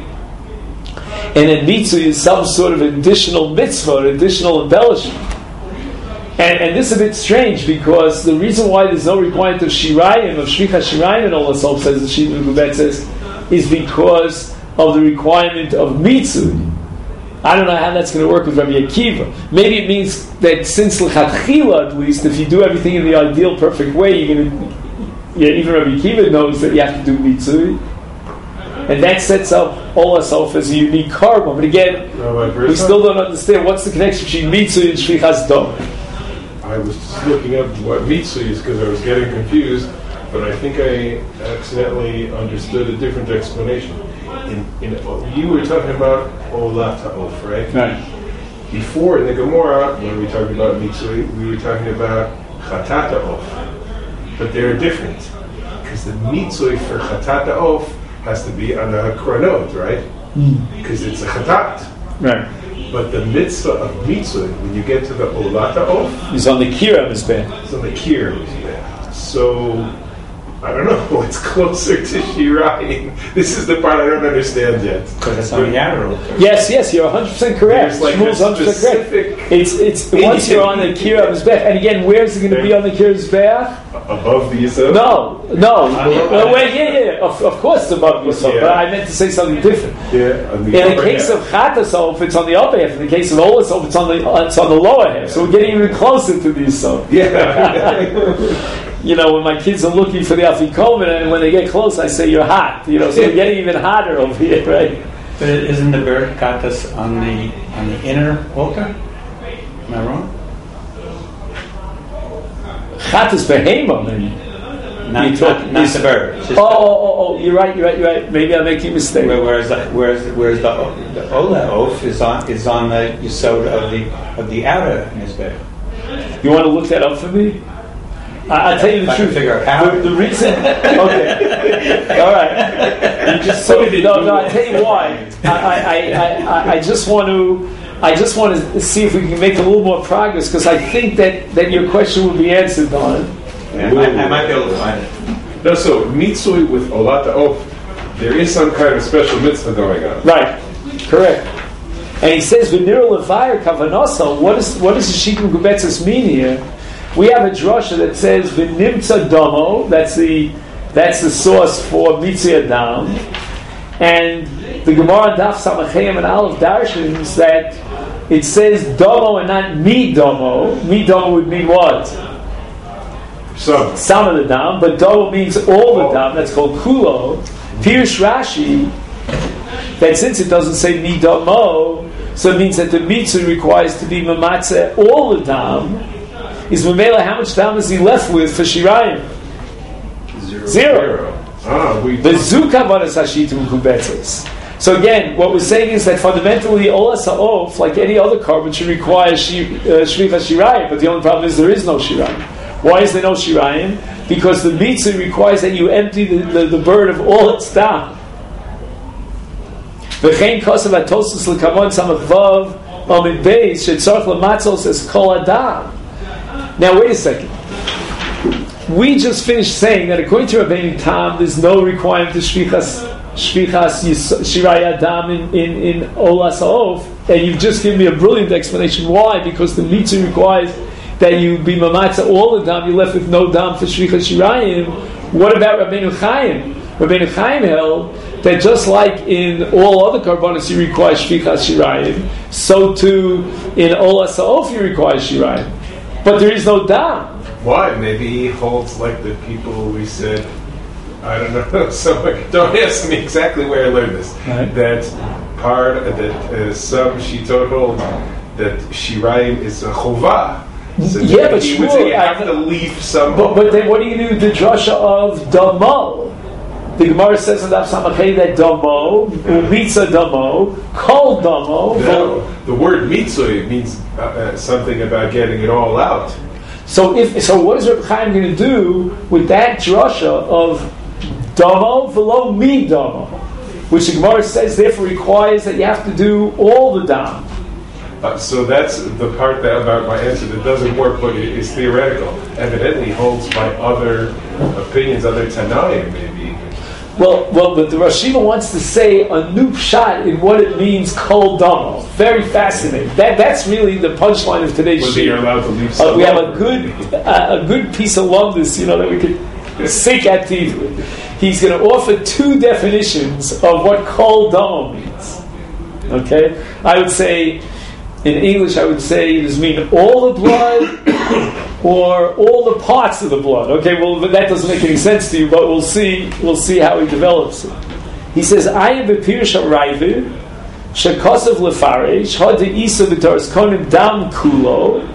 And then Mitzvah is some sort of additional mitzvah, additional embellishment. And, and this is a bit strange, because the reason why there's no requirement of Shirayim, of Shricha Shirayim in Olas Ov, says the Shita Mekubet says, is because of the requirement of Mitzvah. I don't know how that's going to work with Rabbi Akiva. Maybe it means that since L'chatchila, at least, if you do everything in the ideal, perfect way, you're going to, yeah, even Rabbi Akiva knows that you have to do Mitzvah. And that sets up Olas Ov as a unique karma. But again, no, we still don't understand what's the connection between Mitzvah and Shrichas Dom. I was just looking up what mitzvah is because I was getting confused, but I think I accidentally understood a different explanation. In, in, you were talking about Olat Ha'of, right? Right. Before, in the Gemara, when we talked about mitzvah, we were talking about Chatat Ha'of. But they're different. Because the mitzvah for Chatat Ha'of has to be on the Kranot, right? Because mm. it's a Chatat. Right. But the mitzvah of mitzvah, when you get to the Olat Ha'of, is on the Kira Mizbeh. It's on the Kira Mizbeh. So, I don't know, it's closer to Shirayim. This is the part I don't understand yet. Because it's on the outer. Yes, yes, you're one hundred percent correct. Like Shmuel's one hundred percent correct. It's, it's, once you're on the Kira Mizbeh, and again, where is it going to be on the Kira Mizbeh? Above the Yisod? No, no. no wait, yeah, yeah, of, of course it's above the Yisod, yeah. But I meant to say something different. Yeah, in the case half. of Chatas Ov, it's on the upper half. In the case of Olas Ov, it's on the it's on the lower half. So we're getting even closer to the Yisod. Yeah. You know, when my kids are looking for the Afikomen, and when they get close, I say, you're hot. You know, so we're getting even hotter over here, right? But isn't the bird Chatas on the on the inner altar? Am I wrong? Chatas behema, maybe. Not, talk, not, not the bird. Oh, oh, oh, oh, you're right, you're right, you're right. Maybe I'm making a mistake. Where, whereas the, whereas, whereas the, the Ola Oaf is on is on the Yisod of the of the outer Mizbeh. You want to look that up for me? I, I'll tell you the I truth. Can figure out how. The, the reason. Okay. All right. You just so, no, no. I tell you why. I, I, I, I, I just want to. I just want to see if we can make a little more progress, because I think that, that your question will be answered, Don. Yeah, I, might, I might be able to find it. No, so mitzvah with Olat Ha'of, there is some kind of special mitzvah going on. Right. Correct. And he says, "V'nir levayir kavanasa." What is what does the Shita Mekubetzes mean here? We have a drasha that says "V'nimtza domo." That's the that's the source for mitzvah adam. And the Gemara Daf Samachayim and Aleph darshans that it says domo and not mi domo. Mi domo would mean what? Some. Some of the dam, but domo means all the dam. That's called kulo. Pirush Rashi, that since it doesn't say mi domo, so it means that the mitzvah requires to be mamatzeh all the dam. Is Mamela, how much dam is he left with for Shirayim? Zero. Zero. Ah, we the Zukavanas Hashitu Mekubetzes. So again, what we're saying is that fundamentally Olas Ha'of, like any other carbon, should require Shricha Shirayim, but the only problem is there is no Shirayim. Why is there no Shirayim? Because the mitzvah requires that you empty the, the, the bird of all its dam. V'chein kosav atosus l'kamon samach vav amid beis shetzarch l'matzos es kol adam. Now wait a second. We just finished saying that according to Rabbeinu Tam, there's no requirement to shvichas shvichas shirai adam in in, in Olas Ha'of, and you've just given me a brilliant explanation why. Because the mitzvah requires that you be mamatza all the dam. You're left with no dam for shvichas shirayim. What about Rabbeinu Chaim? Rabbeinu Chaim held that just like in all other karbonos you require shvichas shirayim, so too in Olas Ha'of you require shirayim, but there is no dam. Why? Maybe he holds like the people we said. I don't know. So don't ask me exactly where I learned this. Right. That part that uh, some shitot hold that shirayim is a chovah, So yeah, but he Shmuel, would say you have I, to leave some. but, but then what do you do with the drasha of damo? The Gemara says in Daf Samachay that damo, umitza damo, kol damo. No, the word mitzvah means uh, uh, something about getting it all out. So if so, what is Reb Chaim going to do with that drasha of damo velo mi damo, which the Gemara says therefore requires that you have to do all the dam. Uh, so that's the part that about my answer that doesn't work, but it is theoretical. Evidently holds by other opinions, other Tanaim maybe. Well, well, but the Rosh Hashiva wants to say a new pshat in what it means kol damo. Very fascinating. That that's really the punchline of today's Whether you're shir. allowed to leave Uh, some. we have a good uh, a good piece of lumdus, you know, that we could sink at teeth with. He's going to offer two definitions of what kol damo means. Okay, I would say in English, I would say does it mean all the blood or all the parts of the blood? Okay, well that doesn't make any sense to you, but we'll see. We'll see how he develops it. He says, "I am a pirush ha'raivid shekasav lefaresh had isa b'taras konim dam kulo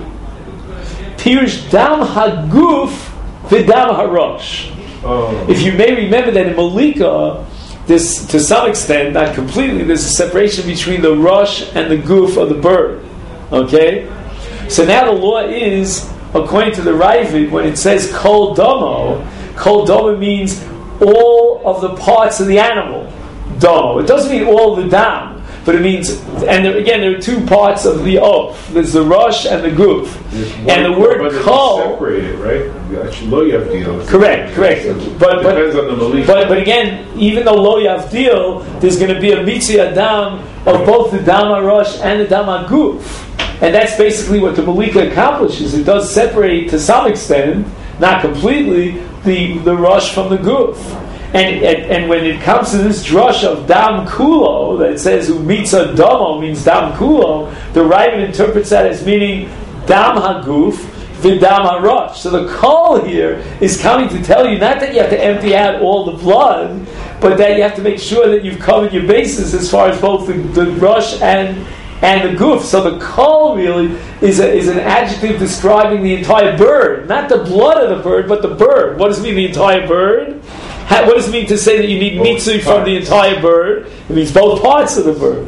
pirush dam haguf v'dam harosh." Oh. If you may remember that in Malika, this, to some extent, not completely, there's a separation between the rush and the goof of the bird. Okay? So now the law is, according to the Ravid, when it says kol domo, kol domo means all of the parts of the animal. Domo. It doesn't mean all of the dam, but it means, and there, again, there are two parts of the oath. There's the rush and the goof. And the word kol... separated, right? Lo yavdil. Correct, correct. But, but, depends on the malik. But, but again, even though lo yavdil, there's going to be a mitzvah dam of both the dam harosh and the dam haguf, and that's basically what the malika accomplishes. It does separate to some extent, not completely, the the rush from the goof. And, and and when it comes to this drush of dam kulo that says who mitzvah damo means dam kulo, the Ravid interprets that as meaning dam haguf v'dam harosh. So the call here is coming to tell you not that you have to empty out all the blood, but that you have to make sure that you've covered your bases as far as both the, the rush and and the goof. So the call really is a, is an adjective describing the entire bird, not the blood of the bird, but the bird. What does it mean, the entire bird? How, what does it mean to say that you need mitzvah from the entire bird? It means both parts of the bird.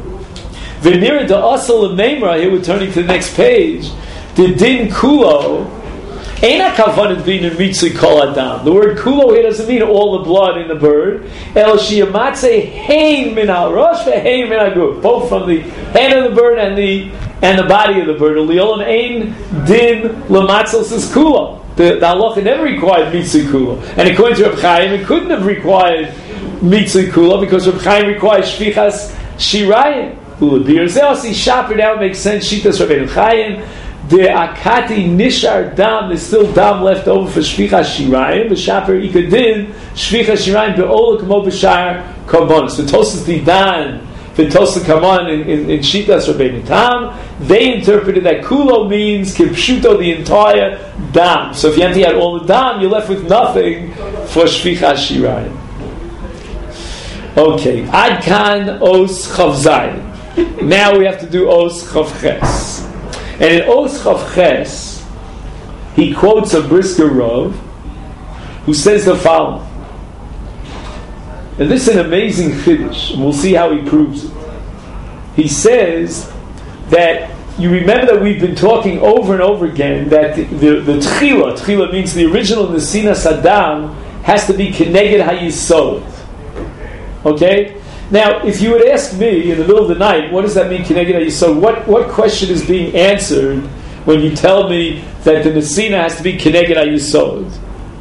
V'nira de asal l'meimra, here we're turning to the next page, the din kulo, eina kavanat bin in mitzvah kol adam. The word kulo here doesn't mean all the blood in the bird. El shiyamatze hein min harosh ve'hein min haguf. Both from the head of the bird and the and the body of the bird. Li'olam ein din l'matzos is kulo. The, the halacha never required mitzvah kula, and according to Reb Chaim, it couldn't have required mitzvah kula because Reb Chaim requires shvichas shirayim. Ulabir zeosi shaper. Now it makes sense. Shitas Rabbeinu Chaim. The akati nishar dam. There's still dam left over for shvichas shirayim. The shaper ikadin shvichas shirayim be'ola kamo b'shar karbonos. The Tosas Didan. The Tosa Kaman in, in, in Shitas Rabbeinu Tam, they interpreted that kulo means kipshuto, the entire dam. So if you empty out all the dam, you're left with nothing for shvichas shirayim. Okay, ad kan os chav zayin. Now we have to do os chav ches. And in os chav ches, he quotes a Brisker Rav who says the following. And this is an amazing chiddush, and we'll see how he proves it. He says that, you remember that we've been talking over and over again that the, the, the tchila, tchila means the original Nesina Saddam, has to be keneged hayisod. Okay? Now, if you would ask me in the middle of the night, what does that mean, keneged hayisod? What, what question is being answered when you tell me that the Nesina has to be keneged hayisod?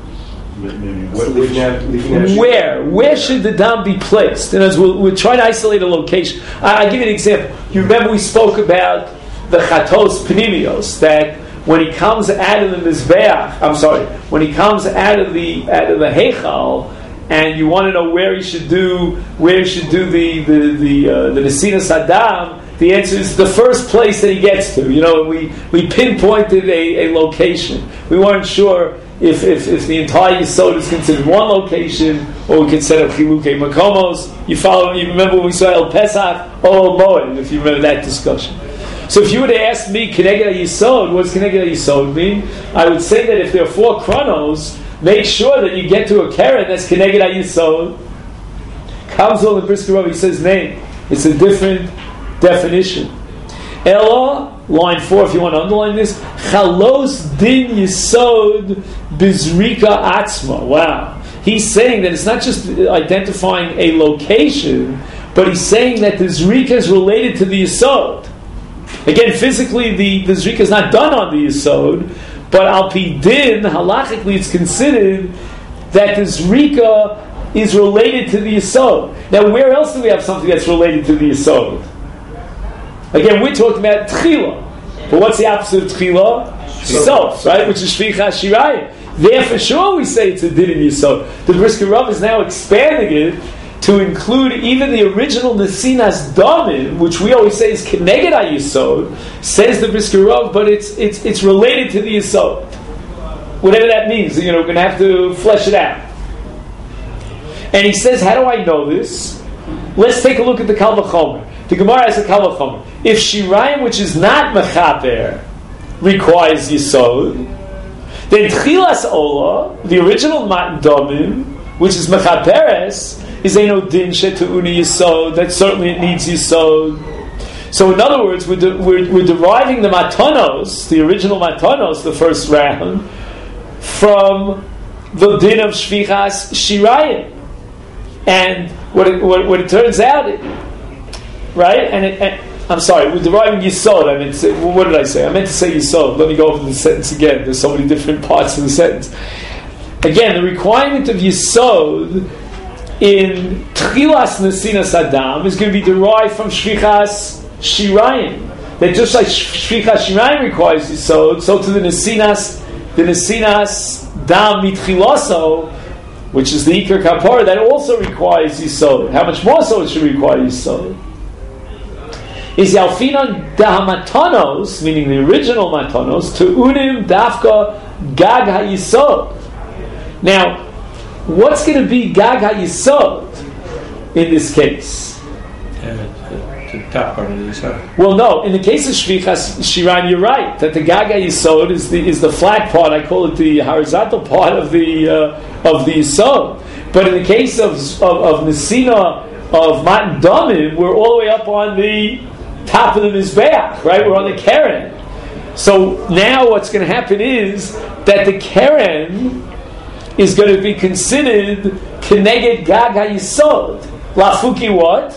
Where? Where should the dam be placed? And as we'll, we'll try to isolate a location. I, I'll give you an example. You remember we spoke about the chatos pnimios, that when he comes out of the mizbeach, I'm sorry, when he comes out of the out of the heichal, and you want to know where he should do where he should do the the the uh, the Nesina Saddam, the answer is the first place that he gets to. You know, we we pinpointed a, a location. We weren't sure if, if if the entire Yisod is considered one location, or we could set up Chilukei Makomos. You follow? You remember when we saw El Pesach or El Moed, if you remember that discussion. So if you were to ask me, Keneged Yisod, what's Keneged Yisod mean? I would say that if there are four chronos, make sure that you get to a Karen that's Keneged Yisod. Comes on the Brisker Rav, he says, name. It's a different definition. Ella, line four, if you want to underline this, Chalos Din Yisod Bizrika Atzma. Wow. He's saying that it's not just identifying a location, but he's saying that the Zrika is related to the Yisod. Again, physically, the, the Zrika is not done on the Yisod, but Al Pi Din, halachically, it's considered that the Zrika is related to the Yisod. Now, where else do we have something that's related to the Yisod? Again, we're talking about Tchila. But what's the opposite of Tchila? Sof, right? Which is Shvicha Shirayim. There, for sure, we say it's a Din in Yisod. The Brisker Rav is now expanding it to include even the original Nesinas Damim, which we always say is Keneged HaYisod, says the Brisker Rav, but it's it's it's related to the Yisod. Whatever that means, you know, we're going to have to flesh it out. And he says, how do I know this? Let's take a look at the Kal V'chomer. The Gemara has a Kal V'chomer. If Shirayim, which is not Mechaper, requires Yisod, then Tchilas Ola, the original Matan Damim, which is Mechaperes, is Eino Din Shetu'uni Yisod, that certainly it needs Yisod. So in other words, we're, de- we're, we're deriving the Matanos, the original Matanos, the first round, from the Din of Shvichas Shirayim. And what it, what, what it turns out, it, right? And, it, and I'm sorry, we're deriving Yisod. I meant to say, well, what did I say? I meant to say Yisod. Let me go over the sentence again. There's so many different parts of the sentence. Again, the requirement of Yisod in Tchilas Nesinas Adam is going to be derived from Shvichas Shirayim. That just like Shvichas Shirayim requires Yisod, so to the Nesinas, the Nesinas Dam Mitchilaso, which is the Iker Kapara, that also requires Yisod. How much more so it should require Yisod? Is Yalfinon Dahamatanos, meaning the original Matanos, to Unim Dafka Gag HaYisod. Now, what's going to be Gag HaYisod in this case? Yeah, the, the top part of the Yisod. Well, no. In the case of Shvichas Shirayim, you're right that the Gag HaYisod is the is the flat part. I call it the horizontal part of the uh, of the Yisod. But in the case of of, of Nesina of Matan Damim, we're all the way up on the top of the Mizbeach, right? We're on the Keren. So now what's going to happen is that the Keren is going to be considered Keneged Gag HaYisod. Lafuki what?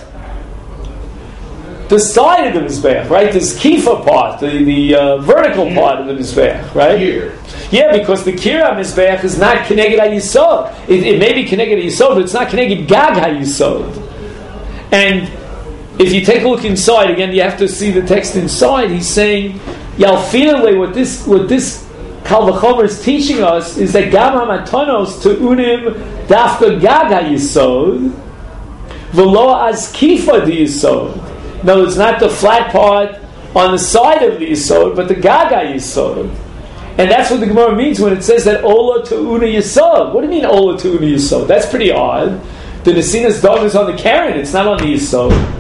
The side of the Mizbeach, right? This Kifa part, the, the uh, vertical part of the Mizbeach, right? Here. Yeah, because the Kira Mizbeach is not Keneged HaYisod. It, it may be Keneged HaYisod, but it's not Keneged Gag HaYisod. And if you take a look inside, again, you have to see the text inside. He's saying, Yalfinale, what this what this Kal V'chomer is teaching us is that Gam HaMatanos to Unim Dafka Gag HaYisod V'lo Az Kifa Di Yisod. No, it's not the flat part on the side of the Yisod, but the Gag HaYisod. And that's what the Gemara means when it says that Ola to Una Yisod. What do you mean Ola to Una Yisod? That's pretty odd. The Nesinas Dam is on the Karen, it's not on the Yisod.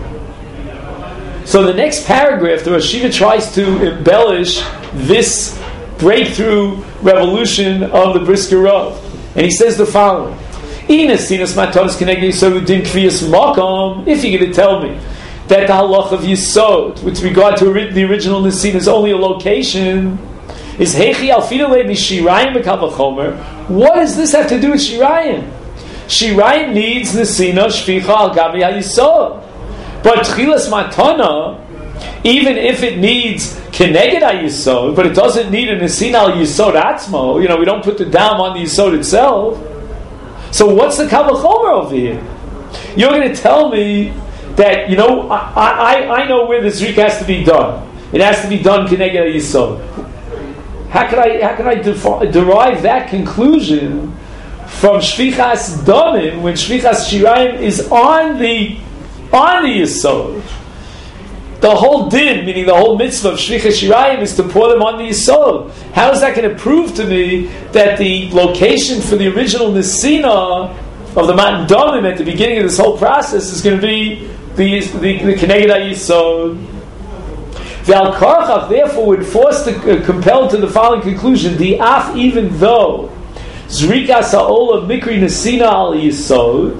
So the next paragraph, the Rosh Hashiva tries to embellish this breakthrough revolution of the Brisker Rav. And he says the following. If you're going to tell me that the halach of Yisod, with regard to the original Nesin, is only a location, is Hechi Alfidale Shirayim Kal V'chomer. What does this have to do with Shirayim? Shirayim needs Nesina Shvicha Al Gabi HaYisod. But Tchilas Matana, even if it needs Keneged HaYisod, but it doesn't need a Nesina Al Yisod Atzmo, you know, we don't put the dam on the Yisod itself. So what's the Kal V'chomer over here? You're going to tell me that, you know, I, I, I know where the Zrik has to be done. It has to be done Keneged HaYisod. How can I, how can I defi- derive that conclusion from Shvichas Damim when Shvichas Shirayim is on the on the Yisod? The whole din, meaning the whole mitzvah of Shvichas Shirayim, is to pour them on the Yisod. How is that going to prove to me that the location for the original Nesina of the Matan Damim at the beginning of this whole process is going to be the the, the Keneged HaYisod? Val Karchach, therefore, would force the uh, compelled to the following conclusion: the af, even though Zrikas ha'ola mikri nesina al yisod.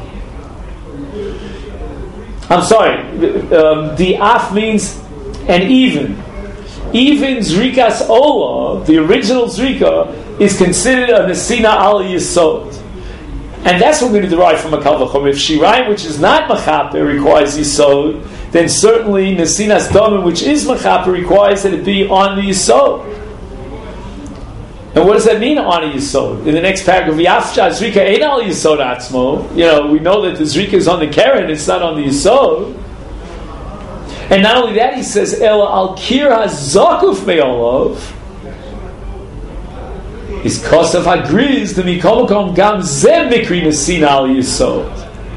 I'm sorry. Um, the af means and even, even Zrikas ola, the original Zrika, is considered a nesina al yisod. And that's what we're going to derive from a kal v'chomer. If shirayim, which is not machaper, requires yisod, then certainly nesinas damim, which is machaper, requires that it be on the yisod. And what does that mean, on a yisod? In the next paragraph, Yafsha zrika ein al yisod atzmo. You know, we know that the zrika is on the keren; it's not on the yisod. And not only that, he says ela al kir hazakuf me'olav. Is kosav agrees the mikolokom gam zem mikri nesina al yisod.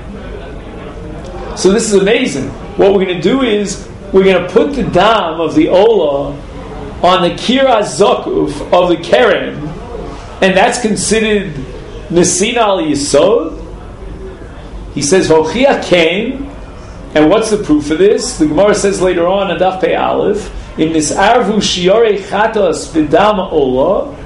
So this is amazing. What we're going to do is we're going to put the dam of the ola on the kira zokuf of the keren, and that's considered nesina al yisod. He says hochia came, and what's the proof for this? The Gemara says later on in Daf Pei Aleph, in nisarvu shiorei chatos b'dam ola.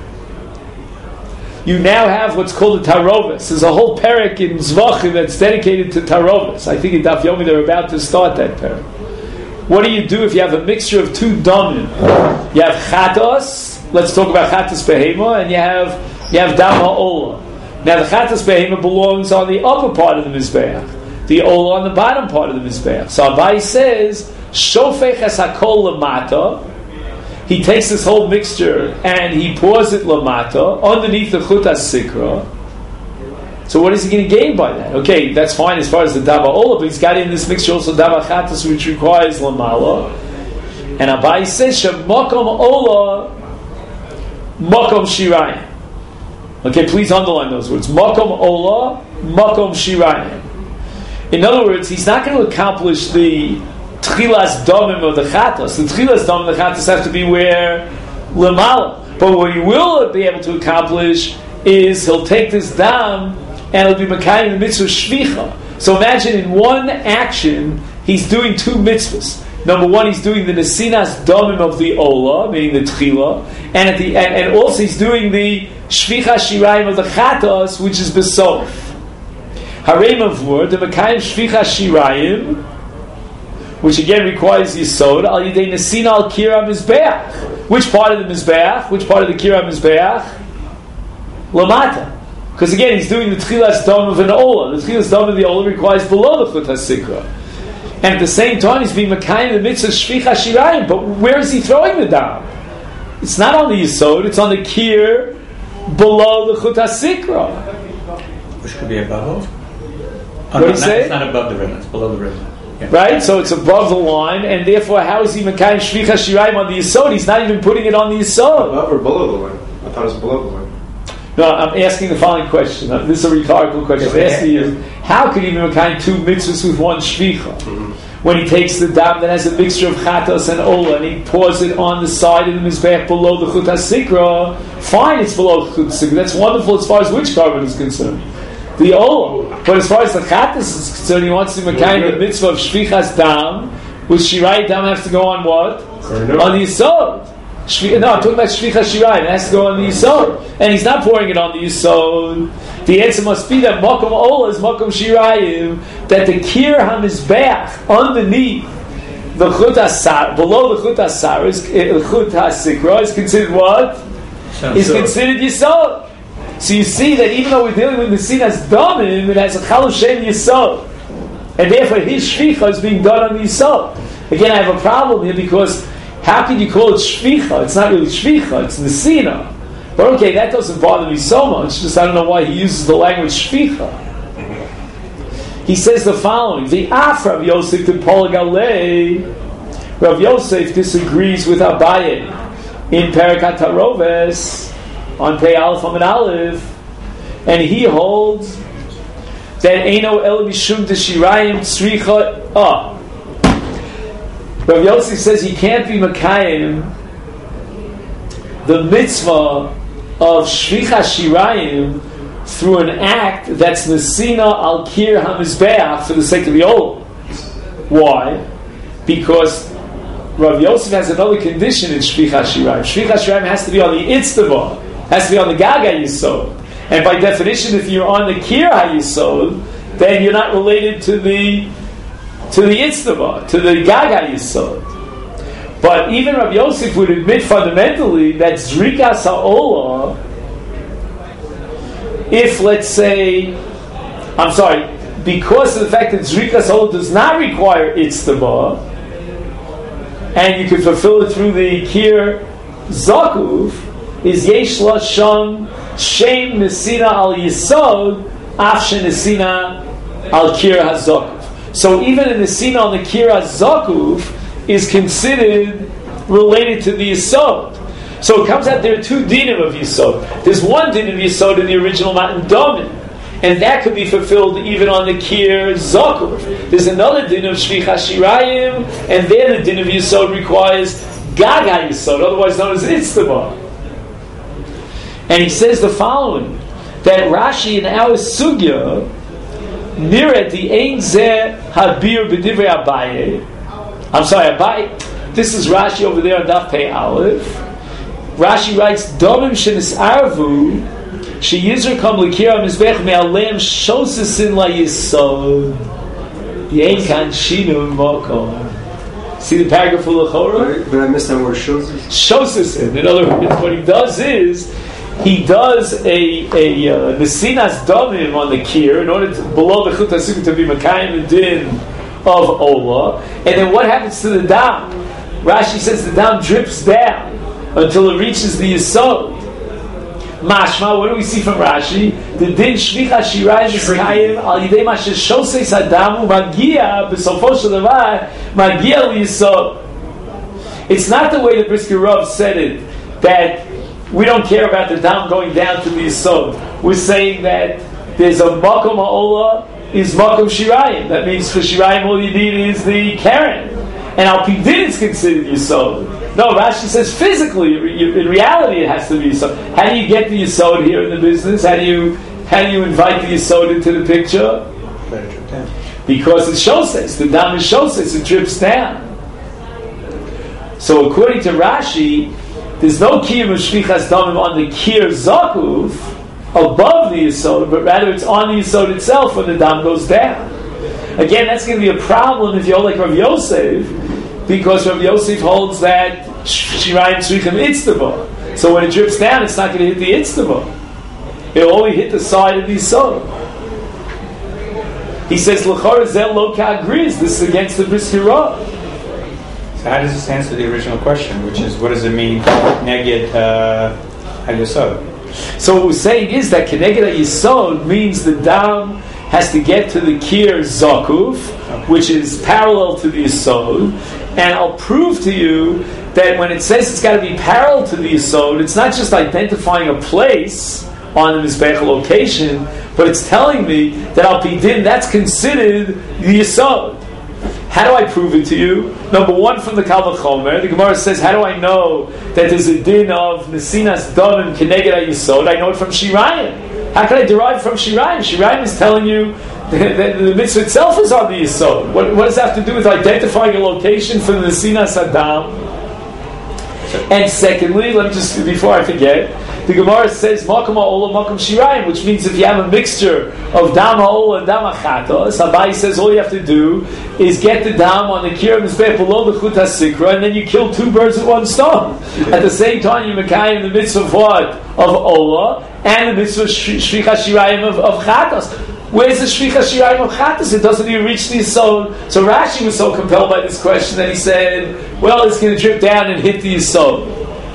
You now have what's called a tarovis. There's a whole parak in Zvachim that's dedicated to tarovis. I think in Daf Yomi they're about to start that parak. What do you do if you have a mixture of two damim? You have chatos. Let's talk about chatos behema, and you have you have dam ha'ola. Now the chatos behema belongs on the upper part of the mizbeach, the ola on the bottom part of the mizbeach. So Abai says shofech es hakol lamata. He takes this whole mixture and he pours it lamata underneath the chut sikra. So what is he going to gain by that? Okay, that's fine as far as the dava ola, but he's got in this mixture also dava chatas, which requires lamala. And Abai says shemakom ola makom shirayim. Okay, please underline those words. Makom ola makom shirayim. In other words, he's not going to accomplish the Tchilas domim of the chatas. The tchilas domim of the chatas have to be where lamala. But what he will be able to accomplish is he'll take this dam and it'll be makayim the mitzvah shvicha. So imagine in one action he's doing two mitzvahs. Number one, he's doing the nesinas domim of the ola, meaning the tchila, and at the and, and also he's doing the shvicha shirayim of the chatas, which is besof. Harei mavur the makayim shvicha shirayim, which again requires yisod al yidei nesina al kira mizbeach. Which part of the mizbeach? Which part of the kira mizbeach? Lamata. Because again, he's doing the tchilas dam of an ola. The tchilas dam of the ola requires below the chut hasikra. And at the same time, he's being makayim the mitzvah shvicha shirayim. But where is he throwing the dam? It's not on the yisod. It's on the kir below the chut hasikra. Which could be above. Oh, what no, do you say? It's not above the rim. It's below the rim. Yeah. Right? So it's above the line, and therefore, how is he Mekayim Shvicha Shirayim on the Yisod? He's not even putting it on the Yisod. Above or below the line? I thought it was below the line. No, I'm asking the following question. This is a rhetorical question. I'm asking you, how could he be Mekayim two mitzvahs with one Shvicha? Mm-hmm. When he takes the dam that has a mixture of chatas and ola, and he pours it on the side of the mizbech below the chut hasikra, fine, it's below the chut hasikra. That's wonderful as far as which carbon is concerned. The ola. But as far as the chatas is concerned, he wants to Mekayim the mitzvah of shvichas dam, which shirayim dam has to go on what? No. On the yisod. Shvi- no, I'm talking about shvichas shirayim. It has to go on the yisod. And he's not pouring it on the yisod. The answer must be that makom ola is makom shirayim, that the kir hamizbeach underneath the chut hasar, below the chut hasar, is uh, chut hasikra, is considered what? Is considered yisod. So you see that even though we're dealing with the sinas damim, it has a chal shem yisod, and therefore his shvicha is being done on the yisod. Again, I have a problem here because how can you call it shvicha? It's not really shvicha; it's nesina. But okay, that doesn't bother me so much. Just I don't know why he uses the language shvicha. He says the following: the af Rav Yosef to Polagalei. Rav Yosef disagrees with Abaye in Perikat Haroves on Pei Aleph Amid Aleph, and he holds that Eino El Mishum Deshirayim Tzricha. Ah, Rav Yosef says he can't be Makayim the mitzvah of Shvicha Shirayim through an act that's Nesina Al Kir HaMizbeach for the sake of the old. Why? Because Rav Yosef has another condition in Shvicha Shirayim. Shvicha Shirayim has to be on the Itztava, has to be on the Gaga Yisod. And by definition, if you're on the Kira Yisod, then you're not related to the to the Itztava, to the Gaga Yisod. But even Rav Yosef would admit fundamentally that Zrikas Ha'olah, if let's say, I'm sorry, because of the fact that Zrikas Ha'olah does not require Itztava, and you can fulfill it through the Kir Zakuf, is Yesh La Sham Shem Nesina Al Yisod Afshe Nesina Al Kir HaZakuf. So even in the Nesina on the Kir HaZakuf is considered related to the Yisod. So it comes out there are two dinim of Yisod. There's one din of Yisod in the original Matan Domin, and that could be fulfilled even on the Kir Zakuf. There's another din of Shvicha Shirayim, and there the din of Yisod requires Gaga Yisod, otherwise known as Itztava. And he says the following, that Rashi in our Sugya, Niret the Ein Zeh Habir B'divrei Abaye. I'm sorry, Abaye. This is Rashi over there on Daf Pei Aleph. Rashi writes, Domim shenis arvu sheyizr kam l'kira mizbech me'aleim shosesin la yisod yein kan shinu mokom. See the paragraph of L'chora? But I missed that word, shosesin. Shosesin. In other words, what he does is he does a a uh, nesinas domim on the kir in order to below the chut hasukah to be makayim and din of Ola, and then what happens to the dam? Rashi says the dam drips down until it reaches the Yisod. Mashma, what do we see from Rashi? The din shvicha shirayim is kayim al yidei ma sheshoses adamu magia b'sofo shel davar magia l'Yisod. It's not the way the Brisker Rav said it, that we don't care about the dam going down to the Yisod. We're saying that there's a makom ha'olah is makom shirayim. That means for shirayim all you need is the karen. And al pi din is considered Yisod. No, Rashi says physically, in reality it has to be Yisod. How do you get the Yisod here in the business? How do you how do you invite the Yisod into the picture? Because it's Shoses. The dam is Shoses. It drips down. So according to Rashi, there's no kiyum of shvichas damim on the kir zakuf above the Yisod, but rather it's on the Yisod itself when the dam goes down. Again, that's going to be a problem if you're like Rav Yosef, because Rav Yosef holds that Shirayim Tzrichim Itztava. So when it drips down, it's not going to hit the Itztava. It'll only hit the side of the Yisod. He says, L'chor zel lo ka'agriz. This is against the Brisker Rav. So how does this answer the original question, which is, what does it mean, neged ha-yisod? So what we're saying is that Keneged ha-yisod means the dam has to get to the Kir Zakuf, which is parallel to the Yisod. And I'll prove to you that when it says it's got to be parallel to the Yisod, it's not just identifying a place on the Mizbech location, but it's telling me that Al Pi Din, that's considered the Yisod. How do I prove it to you? Number one, from the Kal V'chomer, the Gemara says, how do I know that there's a din of Nesinas Domim Keneged HaYisod? I know it from Shirayim. How can I derive from Shirayim? Shirayim is telling you that the mitzvah itself is on the Yisod. What, what does that have to do with identifying a location for the Nesinas Adam? And secondly, let me just, before I forget, the Gemara says Makom ha'olah Makom Shirayim, which means if you have a mixture of Dam ha'olah and Dam ha'chatos, Abai says all you have to do is get the Dam on the Kir Mizbech below the Chut HaSikra, and then you kill two birds with one stone. At the same time, you Mekayim the mitzvah of what? Of Olah, and the mitzvah of Shvicha Shirayim of, of Chatos. Where's the Shvicha Shirayim of Chatos? It doesn't even reach the Yisod. So Rashi was so compelled by this question that he said, well, it's going to drip down and hit the Yisod.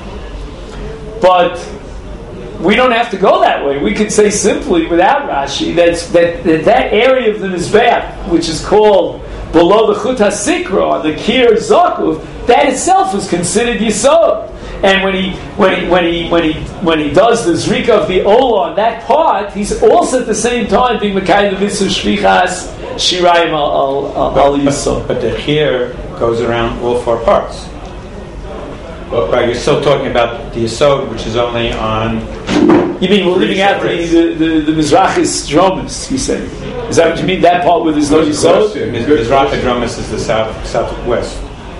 But we don't have to go that way. We could say simply, without Rashi, that's, that, that that area of the Mizbeach, which is called below the Chut HaSikra, on the Kir Zakuf, that itself is considered Yisod. And when he when he when he when he when he does the Zrika of the Ola on that part, he's also at the same time being Mekayim the mitzvah Shvichas Shirayim al al al Yisod. But the Kir goes around all four parts. Well, right, you're still talking about the Yisod, which is only on. You mean we're leaving out the the, the, the Mizrachis Dromis? You say, is that what you mean? That part where there's no Yisod? Mizrach Dromis is the south southwest.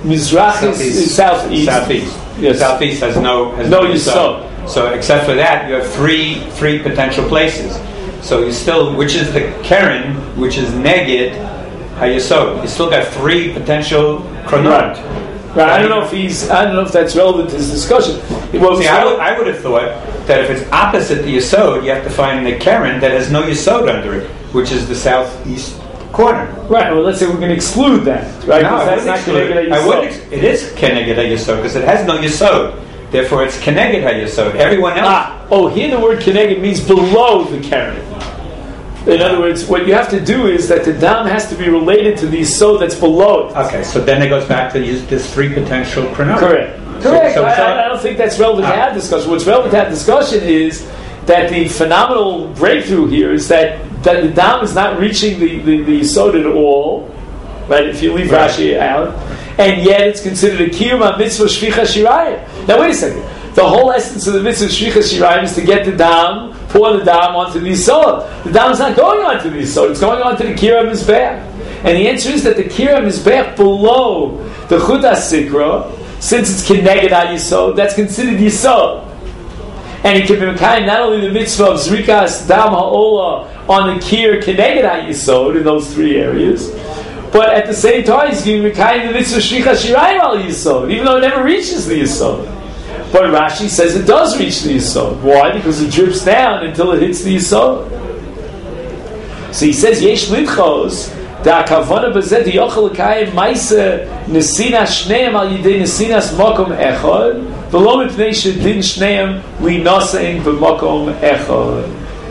Mizrach is, is southeast. Southeast. Yes. Southeast has no has no no yisod. So except for that, you have three three potential places. So you still, which is the Keren, which is Neged HaYesod. You still got three potential chronot. Right. Right. I don't know if he's. I don't know if that's relevant to this discussion. Well, See, I would, I would have thought that if it's opposite the Yesod, you have to find the Keren that has no Yesod under it, which is the southeast corner. Right. Well, let's say we're going to exclude that. Right. No, that's not Keneged Keneged I would. HaYesod. Ex- it is Keneged HaYesod because it has no Yesod. Therefore, it's Keneged HaYesod. Everyone else. Ah. Oh, here the word Keneged means below the Keren. In other words, what you have to do is that the dam has to be related to the yesod that's below it. Okay, so then it goes back to use this three potential chronometers. Correct. So, Correct. so, I, so, I don't think that's relevant to Ah. have discussion. What's relevant to have discussion is that the phenomenal breakthrough here is that, that the dam is not reaching the, the, the yesod at all, right? If you leave Right. Rashi out, and yet it's considered a kiyum mitzvah shvicha shirayim. Now wait a second. The whole essence of the mitzvah shvicha shirayim is to get the dam, pour the dam onto the yisod. The dam is not going onto the yisod; it's going onto the kira mizbeach. And the answer is that the kira mizbeach below the chut hasikra, since it's keneged yisod, that's considered yisod. And it can be mekayim not only the mitzvah of zrikas dam ha'ola on the kir keneged yisod in those three areas, but at the same time he's giving mekayim the mitzvah shvicha shirayim al yisod, even though it never reaches the yisod. But Rashi says it does reach the Yisod. Why? Because it drips down until it hits the Yisod. So he says, Yesh lidchos, da kavana bezeh di yochel l'kayim maise nesina shneim al yidei nesinas mokom echad, v'lo mipnei shedin shneim li nosein b'mokom echad.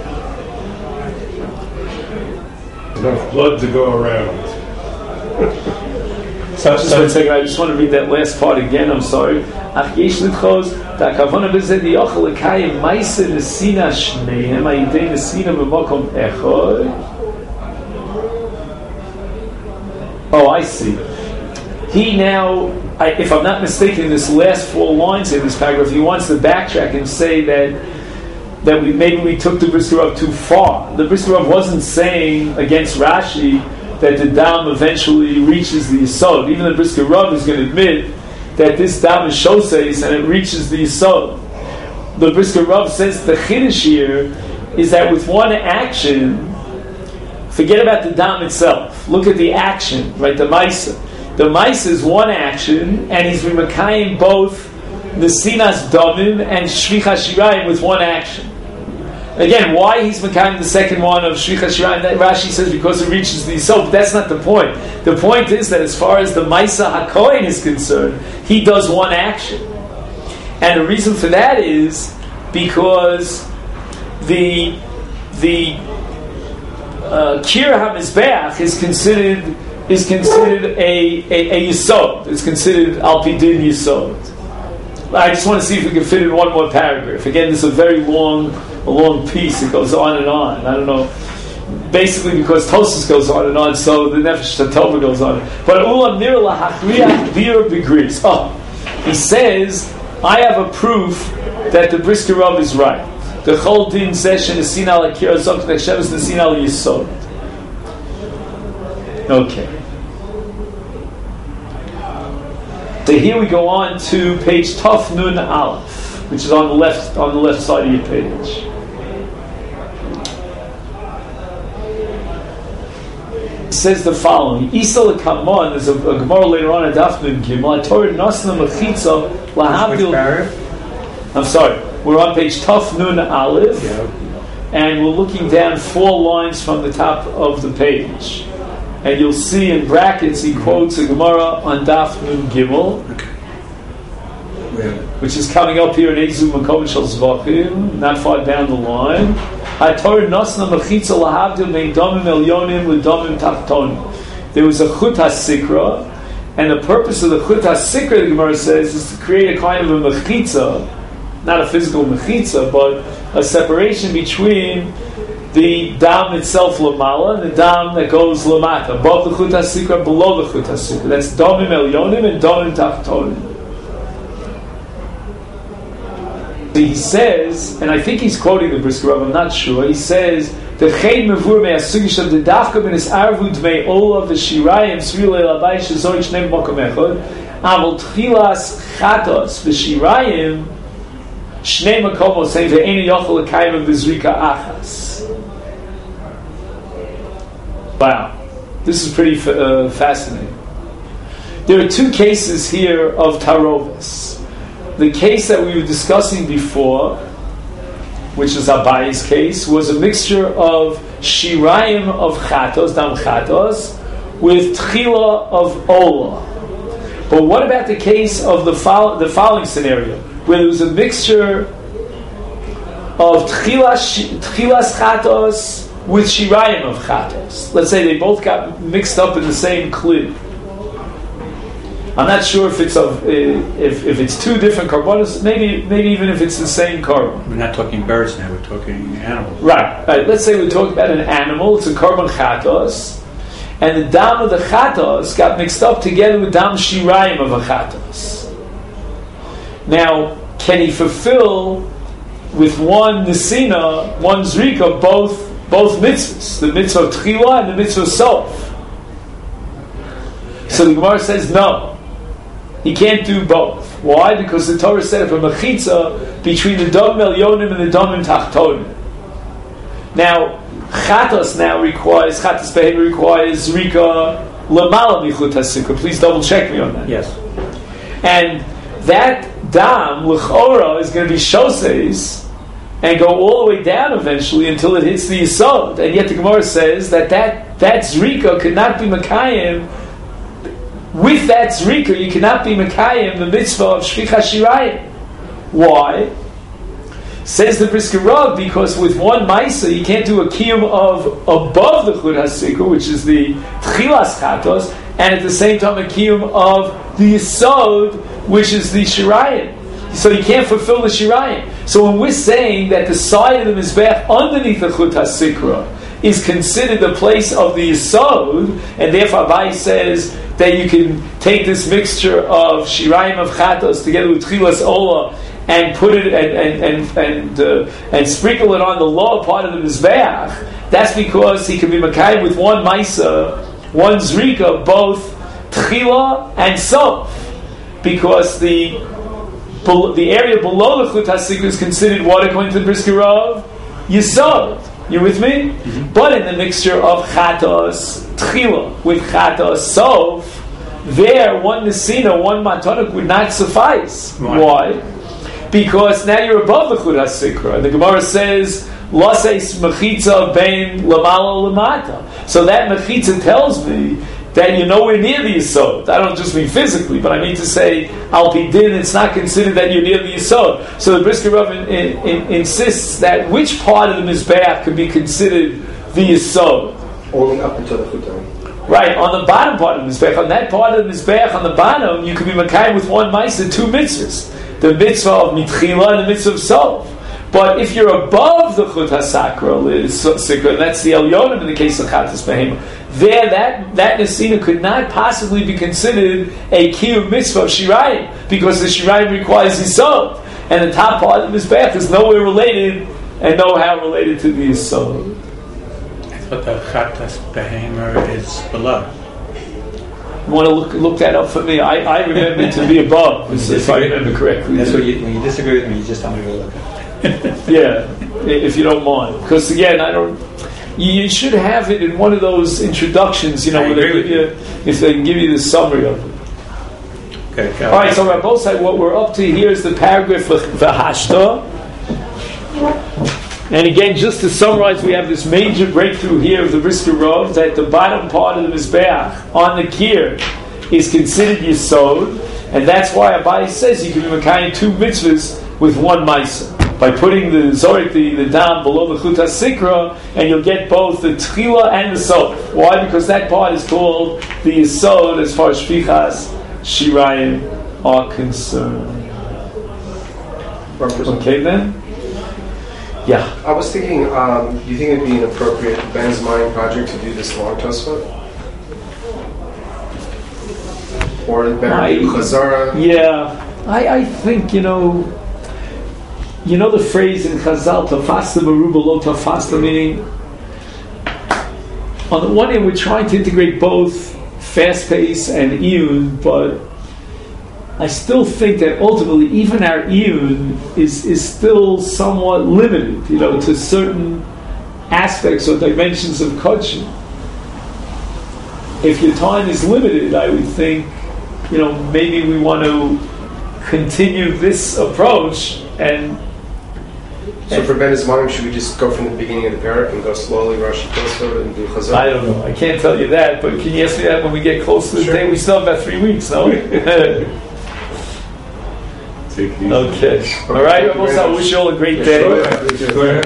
Enough blood to go around. so, Just so one second, I just want to read that last part again, I'm sorry. Ach yesh lidchos, da kavana bezeh di yochel l'kayim maise nesina shneim al yidei nesina b'mokom echad. Oh, I see. He now, I, if I'm not mistaken, this last four lines in this paragraph, he wants to backtrack and say that that we maybe we took the Brisker Rav too far. The Brisker Rav wasn't saying against Rashi that the dam eventually reaches the Yisod. Even the Brisker Rav is going to admit that this dam is shoseis and it reaches the Yisod. The Brisker Rav says the chiddush here is that with one action, forget about the dam itself. Look at the action, right? The Maisa. The Maisa is one action, and he's b'makayim both Nesinas Domim and Shvicha Shirayim with one action. Again, why he's makayim the second one of Shvicha Shirayim? That Rashi says because it reaches the Yisod, but that's not the point. The point is that as far as the Maisa HaKohen is concerned, he does one action. And the reason for that is because the the Uh, Kir HaMizbeach is considered is considered a, a, a Yisod. It's considered Al Pi Din Yisod. I just want to see if we can fit in one more paragraph. Again, this is a very long, a long piece. It goes on and on. I don't know. Basically, because Tosfos goes on and on, so the Nefesh Tova goes on. But Ulam Nir LaHachriach Bir Begris. Oh, he says, I have a proof that the Brisker Rav is right. The whole din session is seen al akira zok nechshavas nesin al yisod. Okay. So here we go on to page Taf Nun Aleph, which is on the left on the left side of your page. It says the following: Isal Kamon is a, a Gemara later on at Daf Nun Gimel. Torah Nasna Mechitza Lahavdil. I'm sorry. We're on page Taf Nun Aleph, yeah. and we're looking down four lines from the top of the page. And you'll see in brackets he quotes a Gemara on Daf Nun Gimel, Okay. which is coming up here in Ezu Makom Shel Zvachim, not far down the line. HaTorah Nosna Mechitza Lahavdil Mein Domim Elyonim L'Domim Tachtonim. There was a Chut HaSikra, and the purpose of the Chut HaSikra, the Gemara says, is to create a kind of a Mechitza, not a physical mechitza, but a separation between the dam itself lamala and the dam that goes lamata, above the chut hasikra, below the chut hasikra. That's domim elyonim and domim tachtonim. He says, and I think he's quoting the Brisker Rav, I'm not sure, he says, the chein mevur me'asugish of the dafka ben es arvu dmei ola v'shirayim sri le'labai shezoich nem mokom echad Aval tchilas chatos v'shirayim shnei makomos say ve'enu yochel l'kayim v'zrika achas. Wow, this is pretty uh, fascinating. There are two cases here of tarovis. The case that we were discussing before, which is Abayi's case, was a mixture of shirayim of chatos, dam chatos, with tchila of ola. But what about the case of the, fol- the following scenario, where there was a mixture of tchilas, tchilas chatos with shirayim of chatos? Let's say they both got mixed up in the same klid. I'm not sure if it's of uh, if, if it's two different karbonos. Maybe maybe even if it's the same carbon. We're not talking birds now. We're talking animals. Right. Right. Let's say we're talking about an animal. It's a carbon chatos, and the dam of the chatos got mixed up together with dam shirayim of a chatos. Now, can he fulfill with one nesina, one zrika, both both mitzvahs, the mitzvah of tchila and the mitzvah of sof? So the Gemara says no. He can't do both. Why? Because the Torah set up a mechitza between the dom elyonim and the dom tachtonim. Now, chatos now requires, chatos behavior requires zrika lemala michut hasikra. Please double check me on that. Yes. And that dam, l'chora, is going to be shoses and go all the way down eventually until it hits the yisod. And yet the Gemara says that that, that zrika could not be makayim. With that zrika, you cannot be mekayim the mitzvah of shvicha shirayim. Why? Says the Brisker Rav, because with one maisa you can't do a kiyum of above the chud hasikra, which is the tchilas chatos, and at the same time a kiyum of the yisod, which is the shirayim. So you can't fulfill the shirayim. So when we're saying that the side of the mizbech underneath the chud hasikra is considered the place of the yisod, and therefore Abai says that you can take this mixture of shirayim of chatos together with tchilas ola and put it and and and and, uh, and sprinkle it on the lower part of the mizbeach. That's because he can be makayim with one maisa, one zrika, both tchila and sof, because the the area below the chut hasikra is considered what, according to the Brisker Rav? Yisod. You with me? Mm-hmm. But in the mixture of chatos tchila with chatos sof, there one nesina, one matanik would not suffice. Right. Why? Because now you're above the chud hasikra. The Gemara says laseis mechitza bein lamala lamata. So that mechitza tells me that you're nowhere near the yisod. I don't just mean physically, but I mean to say al pi din, it's not considered that you're near the yisod. So the Brisker Rav in, in, in, insists that which part of the mizbeach could be considered the yisod? Only up until the chutan. Right, on the bottom part of the mizbeach, on that part of the mizbeach, on the bottom, you could be makayim with one ma'aseh, two mitzvahs, the mitzvah of mitchila and the mitzvah of sof. But if you're above the chut hasakra, and that's the elyonim in the case of chatas behema, there that that nesina could not possibly be considered a kiyum mitzvah of shirayim, because the shirayim requires yisod, and the top part of the mizbeach is nowhere related and no how related to the yisod. I thought the chatas behema is below. You want to look look that up for me? I, I remember it to be above, if I remember correctly. That's what you, when you disagree with me, you just tell me to go look at it. Yeah, if you don't mind, because again, I don't. You should have it in one of those introductions, you know, where they give you, if they can give you the summary of it. Okay. All right. So on both sides, what we're up to here is the paragraph of V'hashta. And again, just to summarize, we have this major breakthrough here of the Brisker Rav that the bottom part of the mizbeach on the kier is considered yisod, and that's why Abai says you can be makayim two mitzvahs with one ma'aseh, by putting the zorik, the, the dam below the chut hasikra, and you'll get both the tchila and the sof. Why? Because that part is called the yisod as far as shvichas shirayim are concerned. Okay then? Yeah. I was thinking, um, do you think it'd be an appropriate Ben's Mind project to do this long Tosfot? Or better do Chazara? Yeah. I, I think, you know, You know the phrase in Chazal, tafasta meruba lo tafasta, meaning on the one hand we're trying to integrate both fast pace and iyun, but I still think that ultimately even our iyun is is still somewhat limited, you know, to certain aspects or dimensions of kodshim. If your time is limited, I would think, you know, maybe we want to continue this approach and. So for Ben Zmanim, should we just go from the beginning of the parak and go slowly, Rashi Tosfot, and do Chazal? I don't know. I can't tell you that, but can you ask me that when we get close to the Sure. day? We still have about three weeks, no? Take it easy. Okay. All right, Ramos, I wish you all a great day. Go ahead.